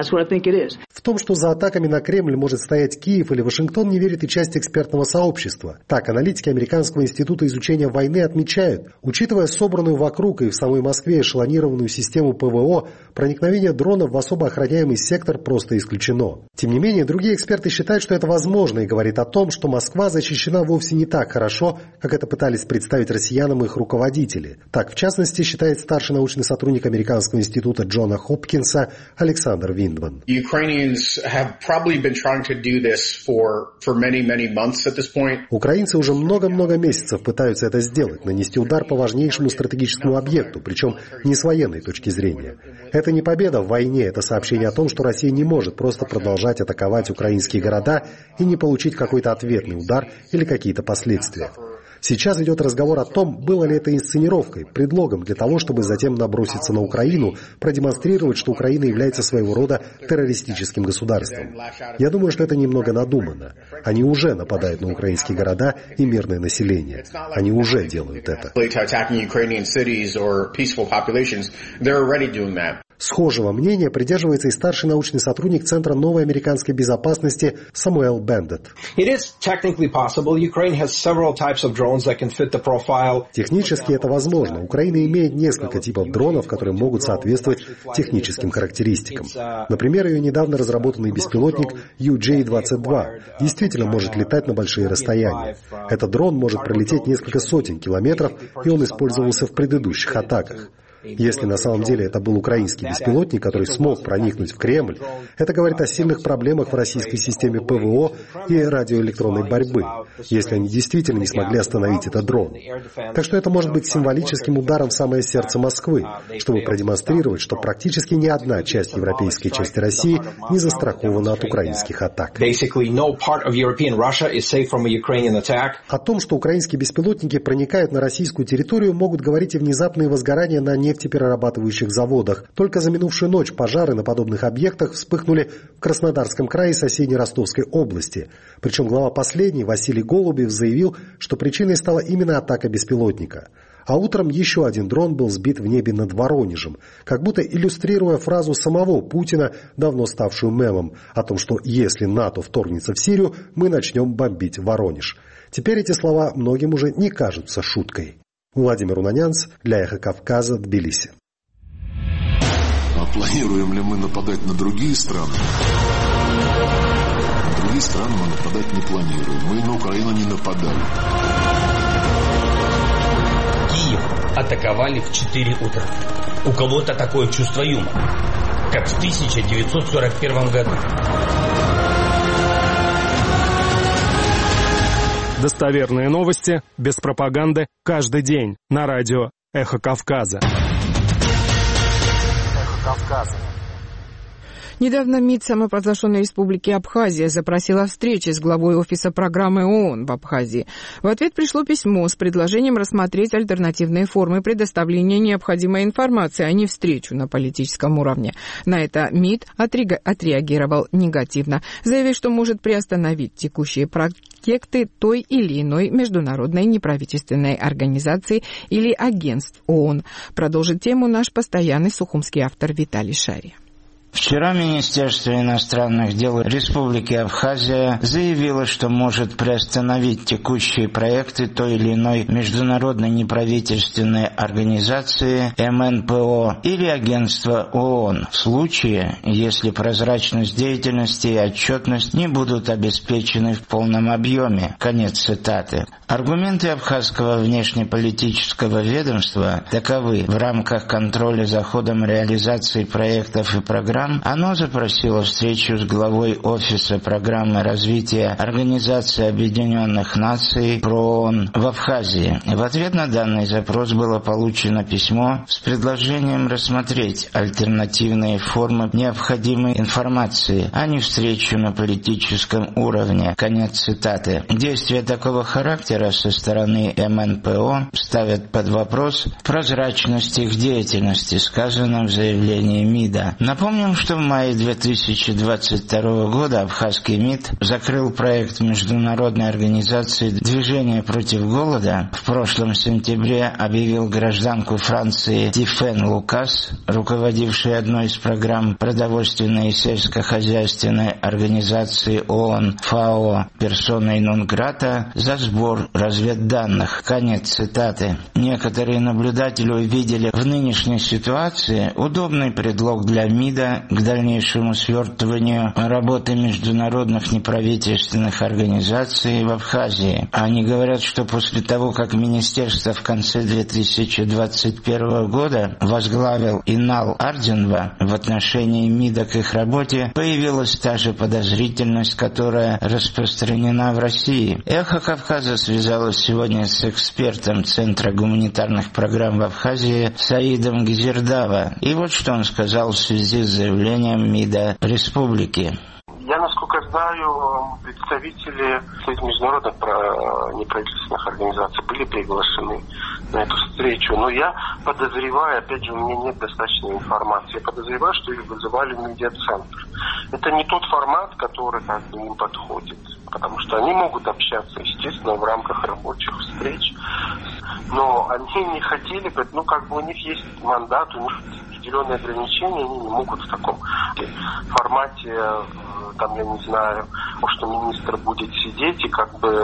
В том, что за атаками на Кремль может стоять Киев или Вашингтон, не верит и часть экспертного сообщества. Так, аналитики Американского института изучения войны отмечают, учитывая собранную вокруг и в самой Москве эшелонированную систему ПВО, проникновение дронов в особо охраняемый сектор просто исключено. Тем не менее, другие эксперты считают, что это возможно, и говорит о том, что Москва защищена вовсе не так хорошо, как это пытались представить россиянам их руководители. Так, в частности, считает старший научный сотрудник Американского института Джона Хопкинса Александр Виндман. Ukrainians Украинцы уже много-много месяцев пытаются это сделать, нанести удар по важнейшему стратегическому объекту, причем не с военной точки зрения. Это не победа в войне, это сообщение о том, что Россия не может просто продолжать атаковать украинские города и не получить какой-то ответный удар или какие-то последствия. Сейчас идет разговор о том, было ли это инсценировкой, предлогом для того, чтобы затем наброситься на Украину, продемонстрировать, что Украина является своего рода террористическим государством. Я думаю, что это немного надумано. Они уже нападают на украинские города и мирное население. Они уже делают это. Схожего мнения придерживается и старший научный сотрудник Центра новой американской безопасности Самуэл Бендет. Технически это возможно. Украина имеет несколько типов дронов, которые могут соответствовать техническим характеристикам. Например, ее недавно разработанный беспилотник ю джей двадцать два действительно может летать на большие расстояния. Этот дрон может пролететь несколько сотен километров, и он использовался в предыдущих атаках. Если на самом деле это был украинский беспилотник, который смог проникнуть в Кремль, это говорит о сильных проблемах в российской системе ПВО и радиоэлектронной борьбы, если они действительно не смогли остановить этот дрон. Так что это может быть символическим ударом в самое сердце Москвы, чтобы продемонстрировать, что практически ни одна часть европейской части России не застрахована от украинских атак. О том, что украинские беспилотники проникают на российскую территорию, могут говорить и внезапные возгорания на нефтеперерабатывающих заводах. Только за минувшую ночь пожары на подобных объектах вспыхнули в Краснодарском крае и соседней Ростовской области. Причем глава последней, Василий Голубев, заявил, что причиной стала именно атака беспилотника. А утром еще один дрон был сбит в небе над Воронежем, как будто иллюстрируя фразу самого Путина, давно ставшую мемом, о том, что если НАТО вторгнется в Сирию, мы начнем бомбить Воронеж. Теперь эти слова многим уже не кажутся шуткой. Владимир Унанянц для «Эхо Кавказа», Тбилиси. А планируем ли мы нападать на другие страны? На другие страны мы нападать не планируем. Мы на Украину не нападали. Киев атаковали в четыре утра. У кого-то такое чувство юмора, как в тысяча девятьсот сорок первом году. Достоверные новости, без пропаганды, каждый день на радио «Эхо Кавказа». «Эхо Кавказа». Недавно МИД самопровозглашенной республики Абхазия запросила встречи с главой офиса программы ООН в Абхазии. В ответ пришло письмо с предложением рассмотреть альтернативные формы предоставления необходимой информации, а не встречу на политическом уровне. На это МИД отреагировал негативно, заявив, что может приостановить текущие проекты той или иной международной неправительственной организации или агентств ООН. Продолжит тему наш постоянный сухумский автор Виталий Шари. Вчера Министерство иностранных дел Республики Абхазия заявило, что может приостановить текущие проекты той или иной международной неправительственной организации, эм эн пэ о или агентства ООН в случае, если прозрачность деятельности и отчетность не будут обеспечены в полном объеме. Конец цитаты. Аргументы абхазского внешнеполитического ведомства таковы. В рамках контроля за ходом реализации проектов и программ оно запросило встречу с главой Офиса программы развития Организации Объединенных Наций ПРООН в Абхазии. В ответ на данный запрос было получено письмо с предложением рассмотреть альтернативные формы необходимой информации, а не встречу на политическом уровне. Конец цитаты. Действия такого характера со стороны эм эн пэ о ставят под вопрос прозрачность их деятельности, сказано в заявлении МИДа. Напомним, что в мае две тысячи двадцать второго года абхазский МИД закрыл проект международной организации «Движение против голода». В прошлом сентябре объявил гражданку Франции Тифен Лукас, руководившей одной из программ продовольственной и сельскохозяйственной организации ООН ФАО, персоной нон-грата за сбор разведданных. Конец цитаты. Некоторые наблюдатели увидели в нынешней ситуации удобный предлог для МИДа готовятся к дальнейшему свертыванию работы международных неправительственных организаций в Абхазии. Они говорят, что после того, как министерство в конце две тысячи двадцать первого года возглавил Инал Арденва, в отношении МИДа к их работе появилась та же подозрительность, которая распространена в России. «Эхо Кавказа» связалось сегодня с экспертом Центра гуманитарных программ в Абхазии Саидом Гзирдава. И вот что он сказал в связи с заявлением МИДа республики. Я, насколько знаю, представители международных неправительственных организаций были приглашены на эту встречу, но я подозреваю, опять же, у меня нет достаточной информации, я подозреваю, что их вызывали в медиацентр. Это не тот формат, который как бы им подходит, потому что они могут общаться, естественно, в рамках рабочих встреч, но они не хотели, ну, как бы у них есть мандат, у них определенные ограничения, они не могут в таком формате, там, я не знаю, что министр будет сидеть и как бы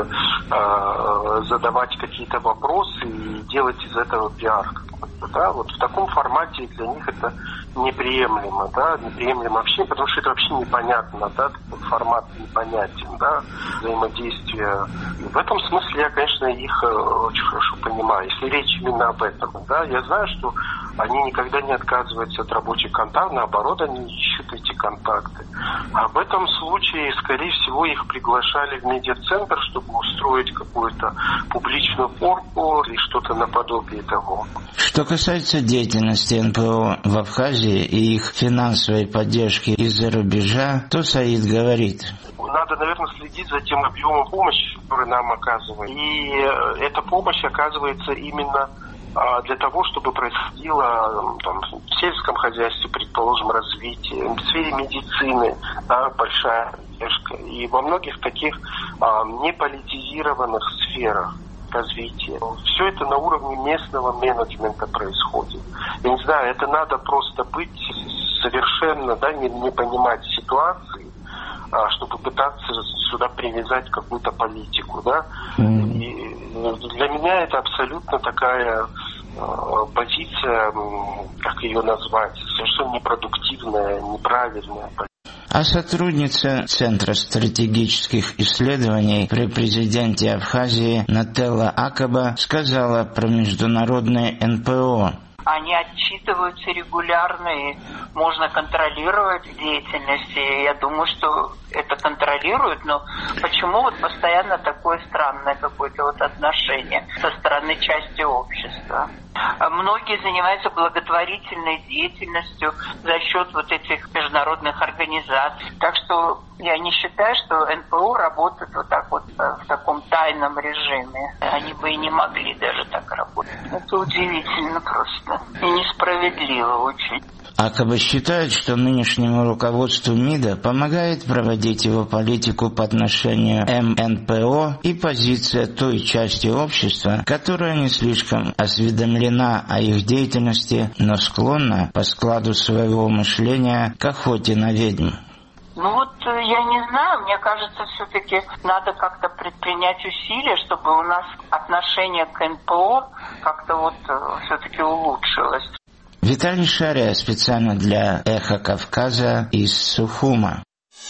э, задавать какие-то вопросы и делать из этого пиар. Да? Вот в таком формате для них это неприемлемо, да, неприемлемо вообще, потому что это вообще непонятно, да, такой формат непонятен, да, взаимодействие. И в этом смысле я, конечно, их очень хорошо понимаю. Если речь именно об этом, да, я знаю, что они никогда не отказываются от рабочих контактов, наоборот, они ищут эти контакты. А в этом случае, скорее всего, их приглашали в медиацентр, чтобы устроить какую-то публичную порку или что-то наподобие того. Что касается деятельности эн пэ о в Абхазии и их финансовой поддержки из-за рубежа, то Саид говорит: надо, наверное, следить за тем объемом помощи, который нам оказывают. И эта помощь оказывается именно для того, чтобы происходило там, в сельском хозяйстве, предположим, развитие, в сфере медицины, да, большая поддержка. И во многих таких а, неполитизированных сферах развития. Все это на уровне местного менеджмента происходит. Я не знаю, это надо просто быть совершенно, да, не, не понимать ситуации, а, чтобы пытаться сюда привязать какую-то политику, да. Mm-hmm. И для меня это абсолютно такая э, позиция, как ее назвать, совершенно непродуктивная, неправильная. А сотрудница Центра стратегических исследований при президенте Абхазии Нателла Акаба сказала про международное эн пэ о. Они отчитываются регулярно, и можно контролировать деятельность. И я думаю, что это контролируют, но почему вот постоянно такое странное какое-то вот отношение со стороны части общества? Многие занимаются благотворительной деятельностью за счет вот этих международных организаций. Так что я не считаю, что эн пэ о работает вот так вот в таком тайном режиме. Они бы и не могли даже так работать. Это удивительно просто и несправедливо очень. Акаба считает, что нынешнему руководству МИДа помогает проводить его политику по отношению эм эн пэ о и позиция той части общества, которая не слишком осведомлена о их деятельности, но склонна по складу своего мышления к охоте на ведьм. Ну вот я не знаю, мне кажется, все-таки надо как-то предпринять усилия, чтобы у нас отношение к эн пэ о как-то вот все-таки улучшилось. Виталий Шария специально для «Эхо Кавказа» из Сухума.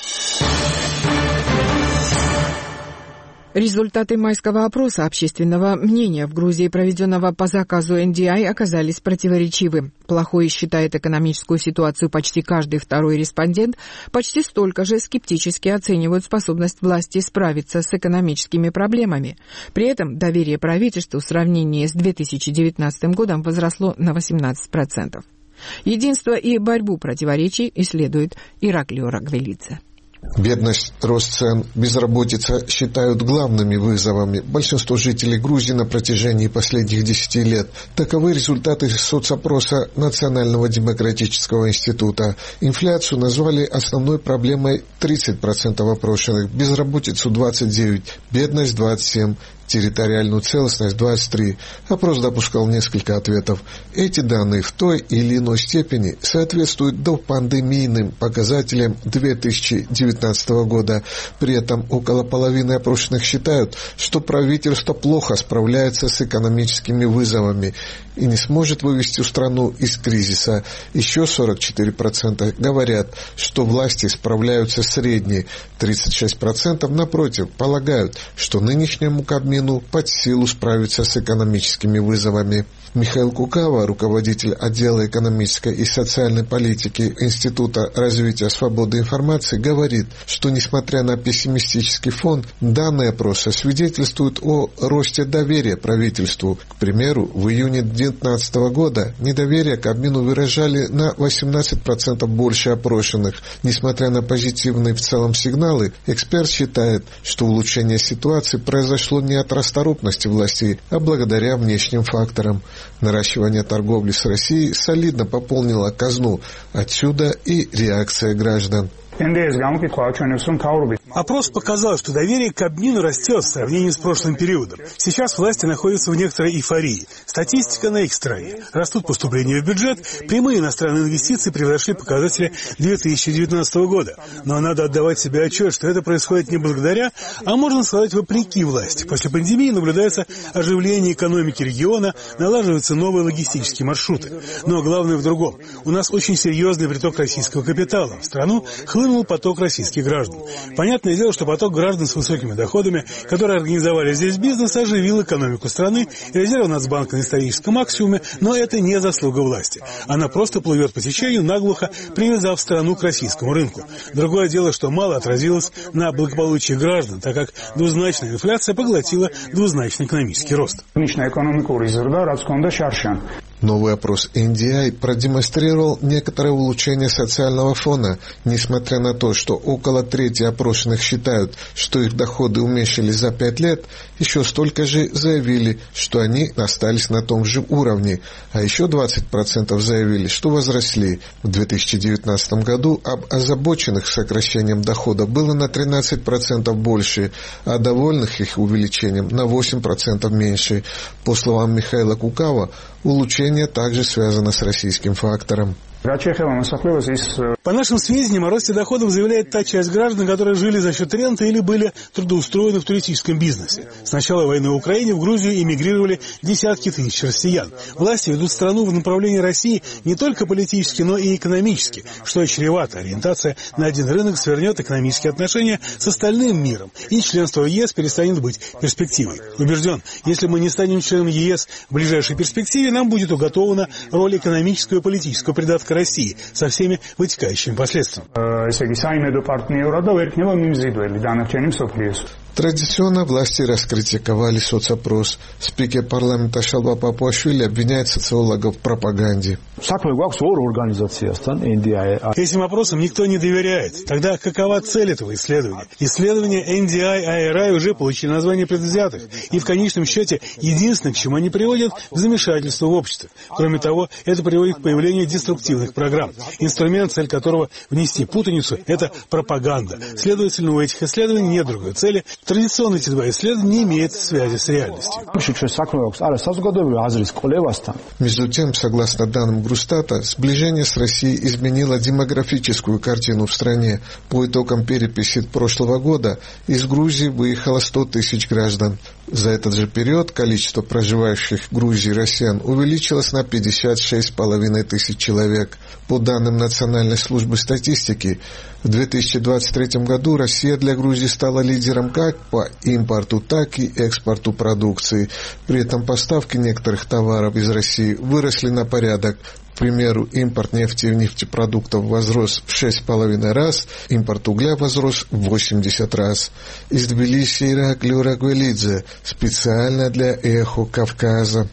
Результаты майского опроса общественного мнения в Грузии, проведенного по заказу эн ди ай, оказались противоречивы. Плохой считает экономическую ситуацию почти каждый второй респондент, почти столько же скептически оценивают способность власти справиться с экономическими проблемами. При этом доверие правительству в сравнении с две тысячи девятнадцатым годом возросло на восемнадцать процентов. Единство и борьбу противоречий исследует Ираклио Рагвелидзе. Бедность, рост цен, безработица считают главными вызовами большинство жителей Грузии на протяжении последних десяти лет. Таковы результаты соцопроса Национального демократического института. Инфляцию назвали основной проблемой тридцать процентов опрошенных, безработицу двадцать девять процентов, бедность двадцать семь процентов. Территориальную целостность двадцать три. Опрос допускал несколько ответов. Эти данные в той или иной степени соответствуют допандемийным показателям две тысячи девятнадцатого года. При этом около половины опрошенных считают, что правительство плохо справляется с экономическими вызовами. и не сможет вывести страну из кризиса. Еще сорок четыре процента говорят, что власти справляются средней. тридцать шесть процентов, напротив, полагают, что нынешнему Кабмину под силу справиться с экономическими вызовами. Михаил Кукава, руководитель отдела экономической и социальной политики Института развития свободы информации, говорит, что несмотря на пессимистический фон, данные опроса свидетельствуют о росте доверия правительству. К примеру, в июне две тысячи девятнадцатого года недоверие к Кабмину выражали на восемнадцать процентов больше опрошенных. Несмотря на позитивные в целом сигналы, эксперт считает, что улучшение ситуации произошло не от расторопности властей, а благодаря внешним факторам. Наращивание торговли с Россией солидно пополнило казну. Отсюда и реакция граждан. Опрос показал, что доверие к Кабмину растет в сравнении с прошлым периодом. Сейчас власти находятся в некоторой эйфории. Статистика на их стороне. Растут поступления в бюджет, прямые иностранные инвестиции превзошли показатели две тысячи девятнадцатого года. Но надо отдавать себе отчет, что это происходит не благодаря, а можно сказать вопреки власти. После пандемии наблюдается оживление экономики региона, налаживаются новые логистические маршруты. Но главное в другом. У нас очень серьезный приток российского капитала. В страну хлынул поток российских граждан. Понятное дело, что поток граждан с высокими доходами, которые организовали здесь бизнес, оживил экономику страны, и резервы Нацбанка на историческом максимуме, но это не заслуга власти. Она просто плывет по течению, наглухо привязав страну к российскому рынку. Другое дело, что мало отразилось на благополучии граждан, так как двузначная инфляция поглотила двузначный экономический рост. Новый опрос эн ди ай продемонстрировал некоторое улучшение социального фона, несмотря на то, что около трети опрошенных считают, что их доходы уменьшились за пять лет, еще столько же заявили, что они остались на том же уровне, а еще двадцать процентов заявили, что возросли. В две тысячи девятнадцатом году об озабоченных сокращением дохода было на тринадцать процентов больше, а довольных их увеличением на восемь процентов меньше. По словам Михаила Кукава, улучшение также связано с российским фактором. По нашим сведениям, о росте доходов заявляет та часть граждан, которые жили за счет ренты или были трудоустроены в туристическом бизнесе. С начала войны в Украине в Грузию эмигрировали десятки тысяч россиян. Власти ведут страну в направлении России не только политически, но и экономически, что чревато. Ориентация на один рынок свернет экономические отношения с остальным миром, и членство в ЕС перестанет быть перспективой. Убежден, если мы не станем членом ЕС в ближайшей перспективе, нам будет уготована роль экономического и политического придатка России со всеми вытекающими последствиями. Традиционно власти раскритиковали соцопрос. Спикер парламента Шалва Папуашвили обвиняет социологов в пропаганде. Этим вопросам никто не доверяет. Тогда какова цель этого исследования? Исследования эн ди ай и эй ар ай уже получили название предвзятых. И в конечном счете единственное, к чему они приводят, к замешательству в обществе. Кроме того, это приводит к появлению деструктивных программ. Инструмент, цель которого внести путаницу, это пропаганда. Следовательно, у этих исследований нет другой цели. Традиционно эти два исследования не имеют связи с реальностью. Между тем, согласно данным Грустата, сближение с Россией изменило демографическую картину в стране. По итогам переписи прошлого года из Грузии выехало сто тысяч граждан. За этот же период количество проживающих в Грузии россиян увеличилось на пятьдесят шесть с половиной тысяч человек. По данным Национальной службы статистики, в две тысячи двадцать третьем году Россия для Грузии стала лидером как по импорту, так и экспорту продукции. При этом поставки некоторых товаров из России выросли на порядок. К примеру, импорт нефти и нефтепродуктов возрос в шесть с половиной раз, импорт угля возрос в восемьдесят раз. Из Тбилиси Ираклий Рагвелидзе, специально для «Эхо Кавказа».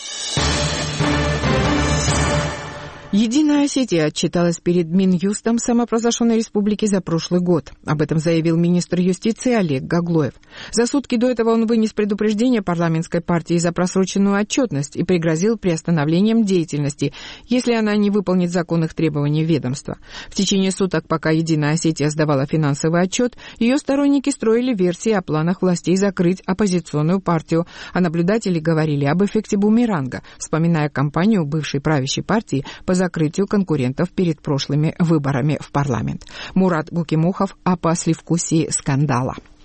Единая Осетия отчиталась перед Минюстом самопровозглашенной республики за прошлый год. Об этом заявил министр юстиции Олег Гаглоев. За сутки до этого он вынес предупреждение парламентской партии за просроченную отчетность и пригрозил приостановлением деятельности, если она не выполнит законных требований ведомства. В течение суток, пока Единая Осетия сдавала финансовый отчет, ее сторонники строили версии о планах властей закрыть оппозиционную партию, а наблюдатели говорили об эффекте бумеранга, вспоминая кампанию бывшей правящей партии по закрытию конкурентов перед прошлыми выборами в парламент. Мурат Гукимухов о послевкусии скандала.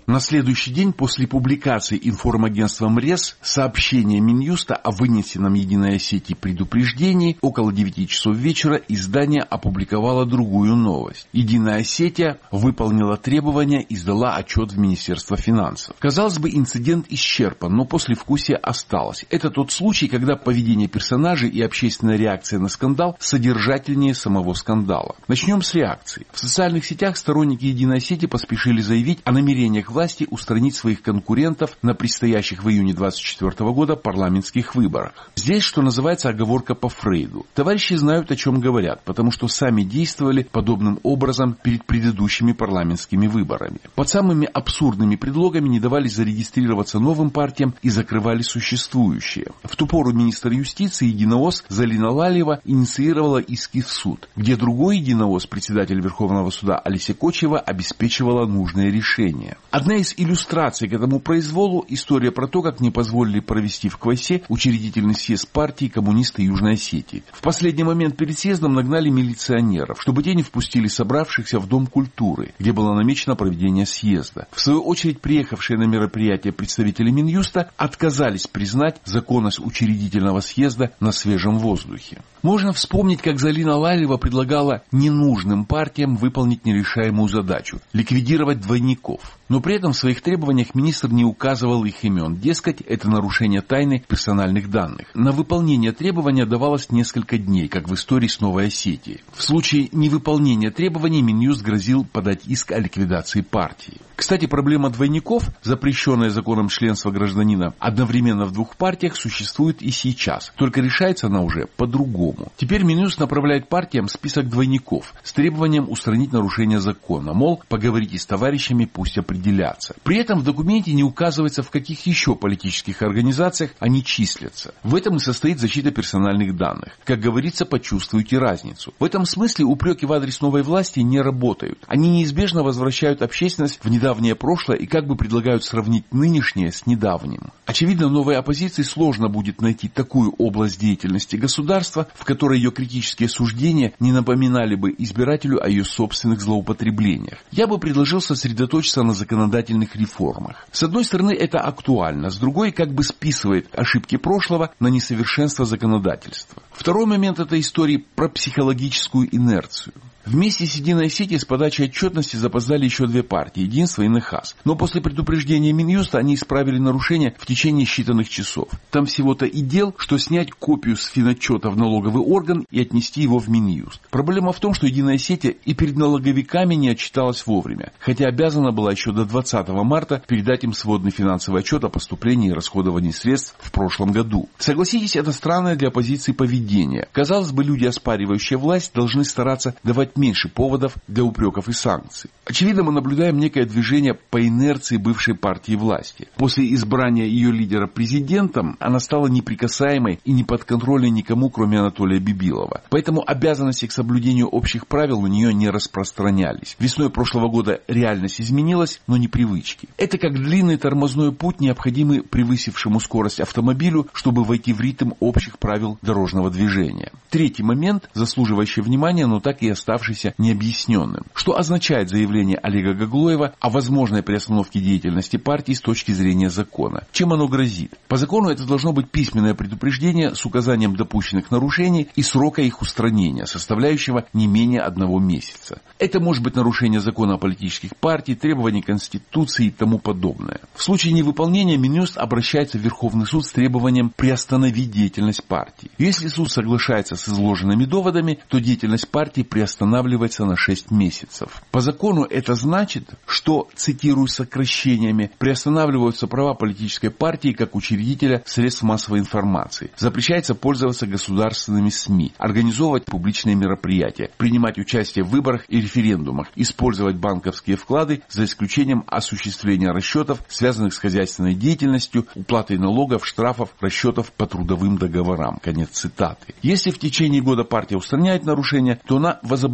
На следующий день после публикации информагентством РЕС сообщения Минюста о вынесенном Единой Осетии предупреждении около девяти часов вечера издание опубликовало другую новость. Единая Осетия выполнила требования и сдала отчет в Министерство финансов. Казалось бы, инцидент исчерпан, но послевкусие осталось. Это тот случай, когда поведение персонажей и общественная реакция на скандал содержательнее самого скандала. Начнем с реакции. В социальных сетях сторонники Единой Осетии поспешили заявить о намерениях власти устранить своих конкурентов на предстоящих в июне двадцать четвёртого года парламентских выборах. Здесь, что называется, оговорка по Фрейду. Товарищи знают, о чем говорят, потому что сами действовали подобным образом перед предыдущими парламентскими выборами. Под самыми абсурдными предлогами не давали зарегистрироваться новым партиям и закрывали существующие. В ту пору министр юстиции Единоос Залина Лалиева инициировала иски в суд, где другой Единоос, председатель Верховного суда Олеся Кочева, обеспечивала нужное решение. Одна из иллюстраций к этому произволу – история про то, как не позволили провести в Квасе учредительный съезд партии коммунисты Южной Осетии. В последний момент перед съездом нагнали милиционеров, чтобы те не впустили собравшихся в Дом культуры, где было намечено проведение съезда. В свою очередь, приехавшие на мероприятие представители Минюста отказались признать законность учредительного съезда на свежем воздухе. Можно вспомнить, как Залина Лалиева предлагала ненужным партиям выполнить нерешаемую задачу – ликвидировать двойников. Но при этом в своих требованиях министр не указывал их имен. Дескать, это нарушение тайны персональных данных. На выполнение требования давалось несколько дней, как в истории с Новой Осетией. В случае невыполнения требований Минюст грозил подать иск о ликвидации партии. Кстати, проблема двойников, запрещенная законом членства гражданина одновременно в двух партиях, существует и сейчас. Только решается она уже по-другому. Теперь Минюст направляет партиям список двойников с требованием устранить нарушение закона. Мол, поговорите с товарищами, пусть определятся. При этом в документе не указывается, в каких еще политических организациях они числятся. В этом и состоит защита персональных данных. Как говорится, почувствуйте разницу. В этом смысле упреки в адрес новой власти не работают. Они неизбежно возвращают общественность в недавнее прошлое и как бы предлагают сравнить нынешнее с недавним. Очевидно, новой оппозиции сложно будет найти такую область деятельности государства, в которой ее критические суждения не напоминали бы избирателю о ее собственных злоупотреблениях. Я бы предложил сосредоточиться на законодательных реформах. С одной стороны, это актуально, с другой, как бы списывает ошибки прошлого на несовершенство законодательства. Второй момент этой истории про психологическую инерцию. Вместе с Единой Осетией с подачей отчетности запоздали еще две партии – Единство и Нехас. Но после предупреждения Минюста они исправили нарушения в течение считанных часов. Там всего-то и дел, что снять копию с финотчета в налоговый орган и отнести его в Минюст. Проблема в том, что Единая Осетия и перед налоговиками не отчиталась вовремя, хотя обязана была еще до двадцатого марта передать им сводный финансовый отчет о поступлении и расходовании средств в прошлом году. Согласитесь, это странное для оппозиции поведение. Казалось бы, люди, оспаривающие власть, должны стараться давать меньше поводов для упреков и санкций. Очевидно, мы наблюдаем некое движение по инерции бывшей партии власти. После избрания ее лидера президентом она стала неприкасаемой и не подконтрольной никому, кроме Анатолия Бибилова. Поэтому обязанности к соблюдению общих правил на нее не распространялись. Весной прошлого года реальность изменилась, но не привычки. Это как длинный тормозной путь, необходимый превысившему скорость автомобилю, чтобы войти в ритм общих правил дорожного движения. Третий момент, заслуживающий внимания, но так и оставшийся необъясненным. Что означает заявление Олега Гаглоева о возможной приостановке деятельности партии с точки зрения закона? Чем оно грозит? По закону это должно быть письменное предупреждение с указанием допущенных нарушений и срока их устранения, составляющего не менее одного месяца. Это может быть нарушение закона о политических партиях, требований Конституции и тому подобное. В случае невыполнения Минюст обращается в Верховный суд с требованием приостановить деятельность партии. Если суд соглашается с изложенными доводами, то деятельность партии приостанавливается на шесть месяцев. По закону это значит, что, цитирую сокращениями, приостанавливаются права политической партии как учредителя средств массовой информации. Запрещается пользоваться государственными СМИ, организовывать публичные мероприятия, принимать участие в выборах и референдумах, использовать банковские вклады за исключением осуществления расчетов, связанных с хозяйственной деятельностью, уплатой налогов, штрафов, расчетов по трудовым договорам. Конец цитаты. Если в течение года партия устраняет нарушения, то она возобновляет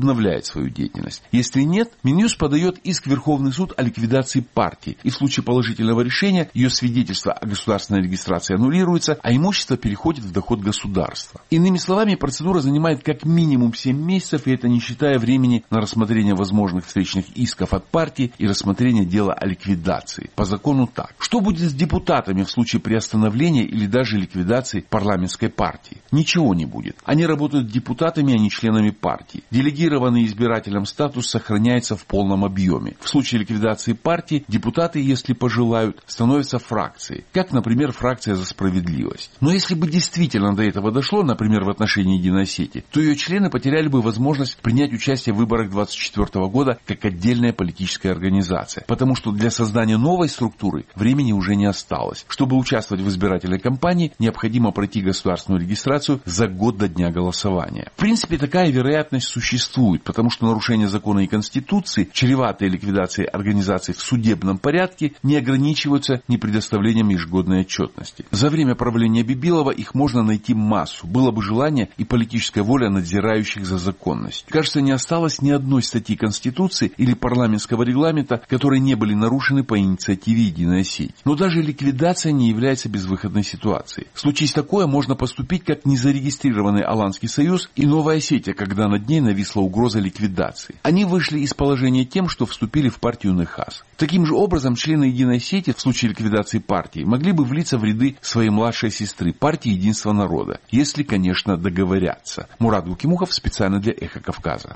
возобновляет свою деятельность. Если нет, Минюст подает иск в Верховный суд о ликвидации партии, и в случае положительного решения ее свидетельство о государственной регистрации аннулируется, а имущество переходит в доход государства. Иными словами, процедура занимает как минимум семь месяцев, и это не считая времени на рассмотрение возможных встречных исков от партии и рассмотрение дела о ликвидации. По закону так. Что будет с депутатами в случае приостановления или даже ликвидации парламентской партии? Ничего не будет. Они работают депутатами, а не членами партии. Делегированный избирателям статус сохраняется в полном объеме. В случае ликвидации партии депутаты, если пожелают, становятся фракцией, как, например, фракция «За справедливость». Но если бы действительно до этого дошло, например, в отношении Единой Осетии, то ее члены потеряли бы возможность принять участие в выборах две тысячи двадцать четвёртого года как отдельная политическая организация, потому что для создания новой структуры времени уже не осталось. Чтобы участвовать в избирательной кампании, необходимо пройти государственную регистрацию за год до дня голосования. В принципе, такая вероятность существует, потому что нарушение закона и Конституции, чреватые ликвидацией организаций в судебном порядке, не ограничиваются ни предоставлением ежегодной отчетности. За время правления Бибилова их можно найти массу. Было бы желание и политическая воля надзирающих за законностью. Кажется, не осталось ни одной статьи Конституции или парламентского регламента, которые не были нарушены по инициативе Единой Осетии. Но даже ликвидация не является безвыходной ситуацией. Случись такое, можно поступить как незарегистрированный Аланский союз и Новая Осетия, когда над ней нависла угроза ликвидации. Они вышли из положения тем, что вступили в партию Нехас. Таким же образом, члены Единой Осетии в случае ликвидации партии могли бы влиться в ряды своей младшей сестры, партии Единства народа, если, конечно, договорятся. Мурат Гукимухов специально для Эхо Кавказа.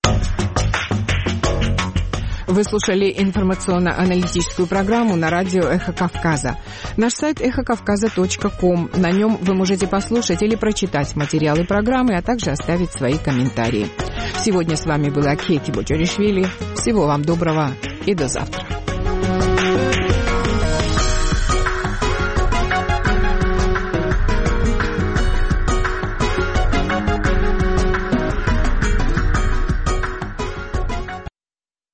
Вы слушали информационно-аналитическую программу на радио «Эхо Кавказа». Наш сайт эхо кавказа точка ком. На нем вы можете послушать или прочитать материалы программы, а также оставить свои комментарии. Сегодня с вами была Кейти Бочаришвили. Всего вам доброго и до завтра.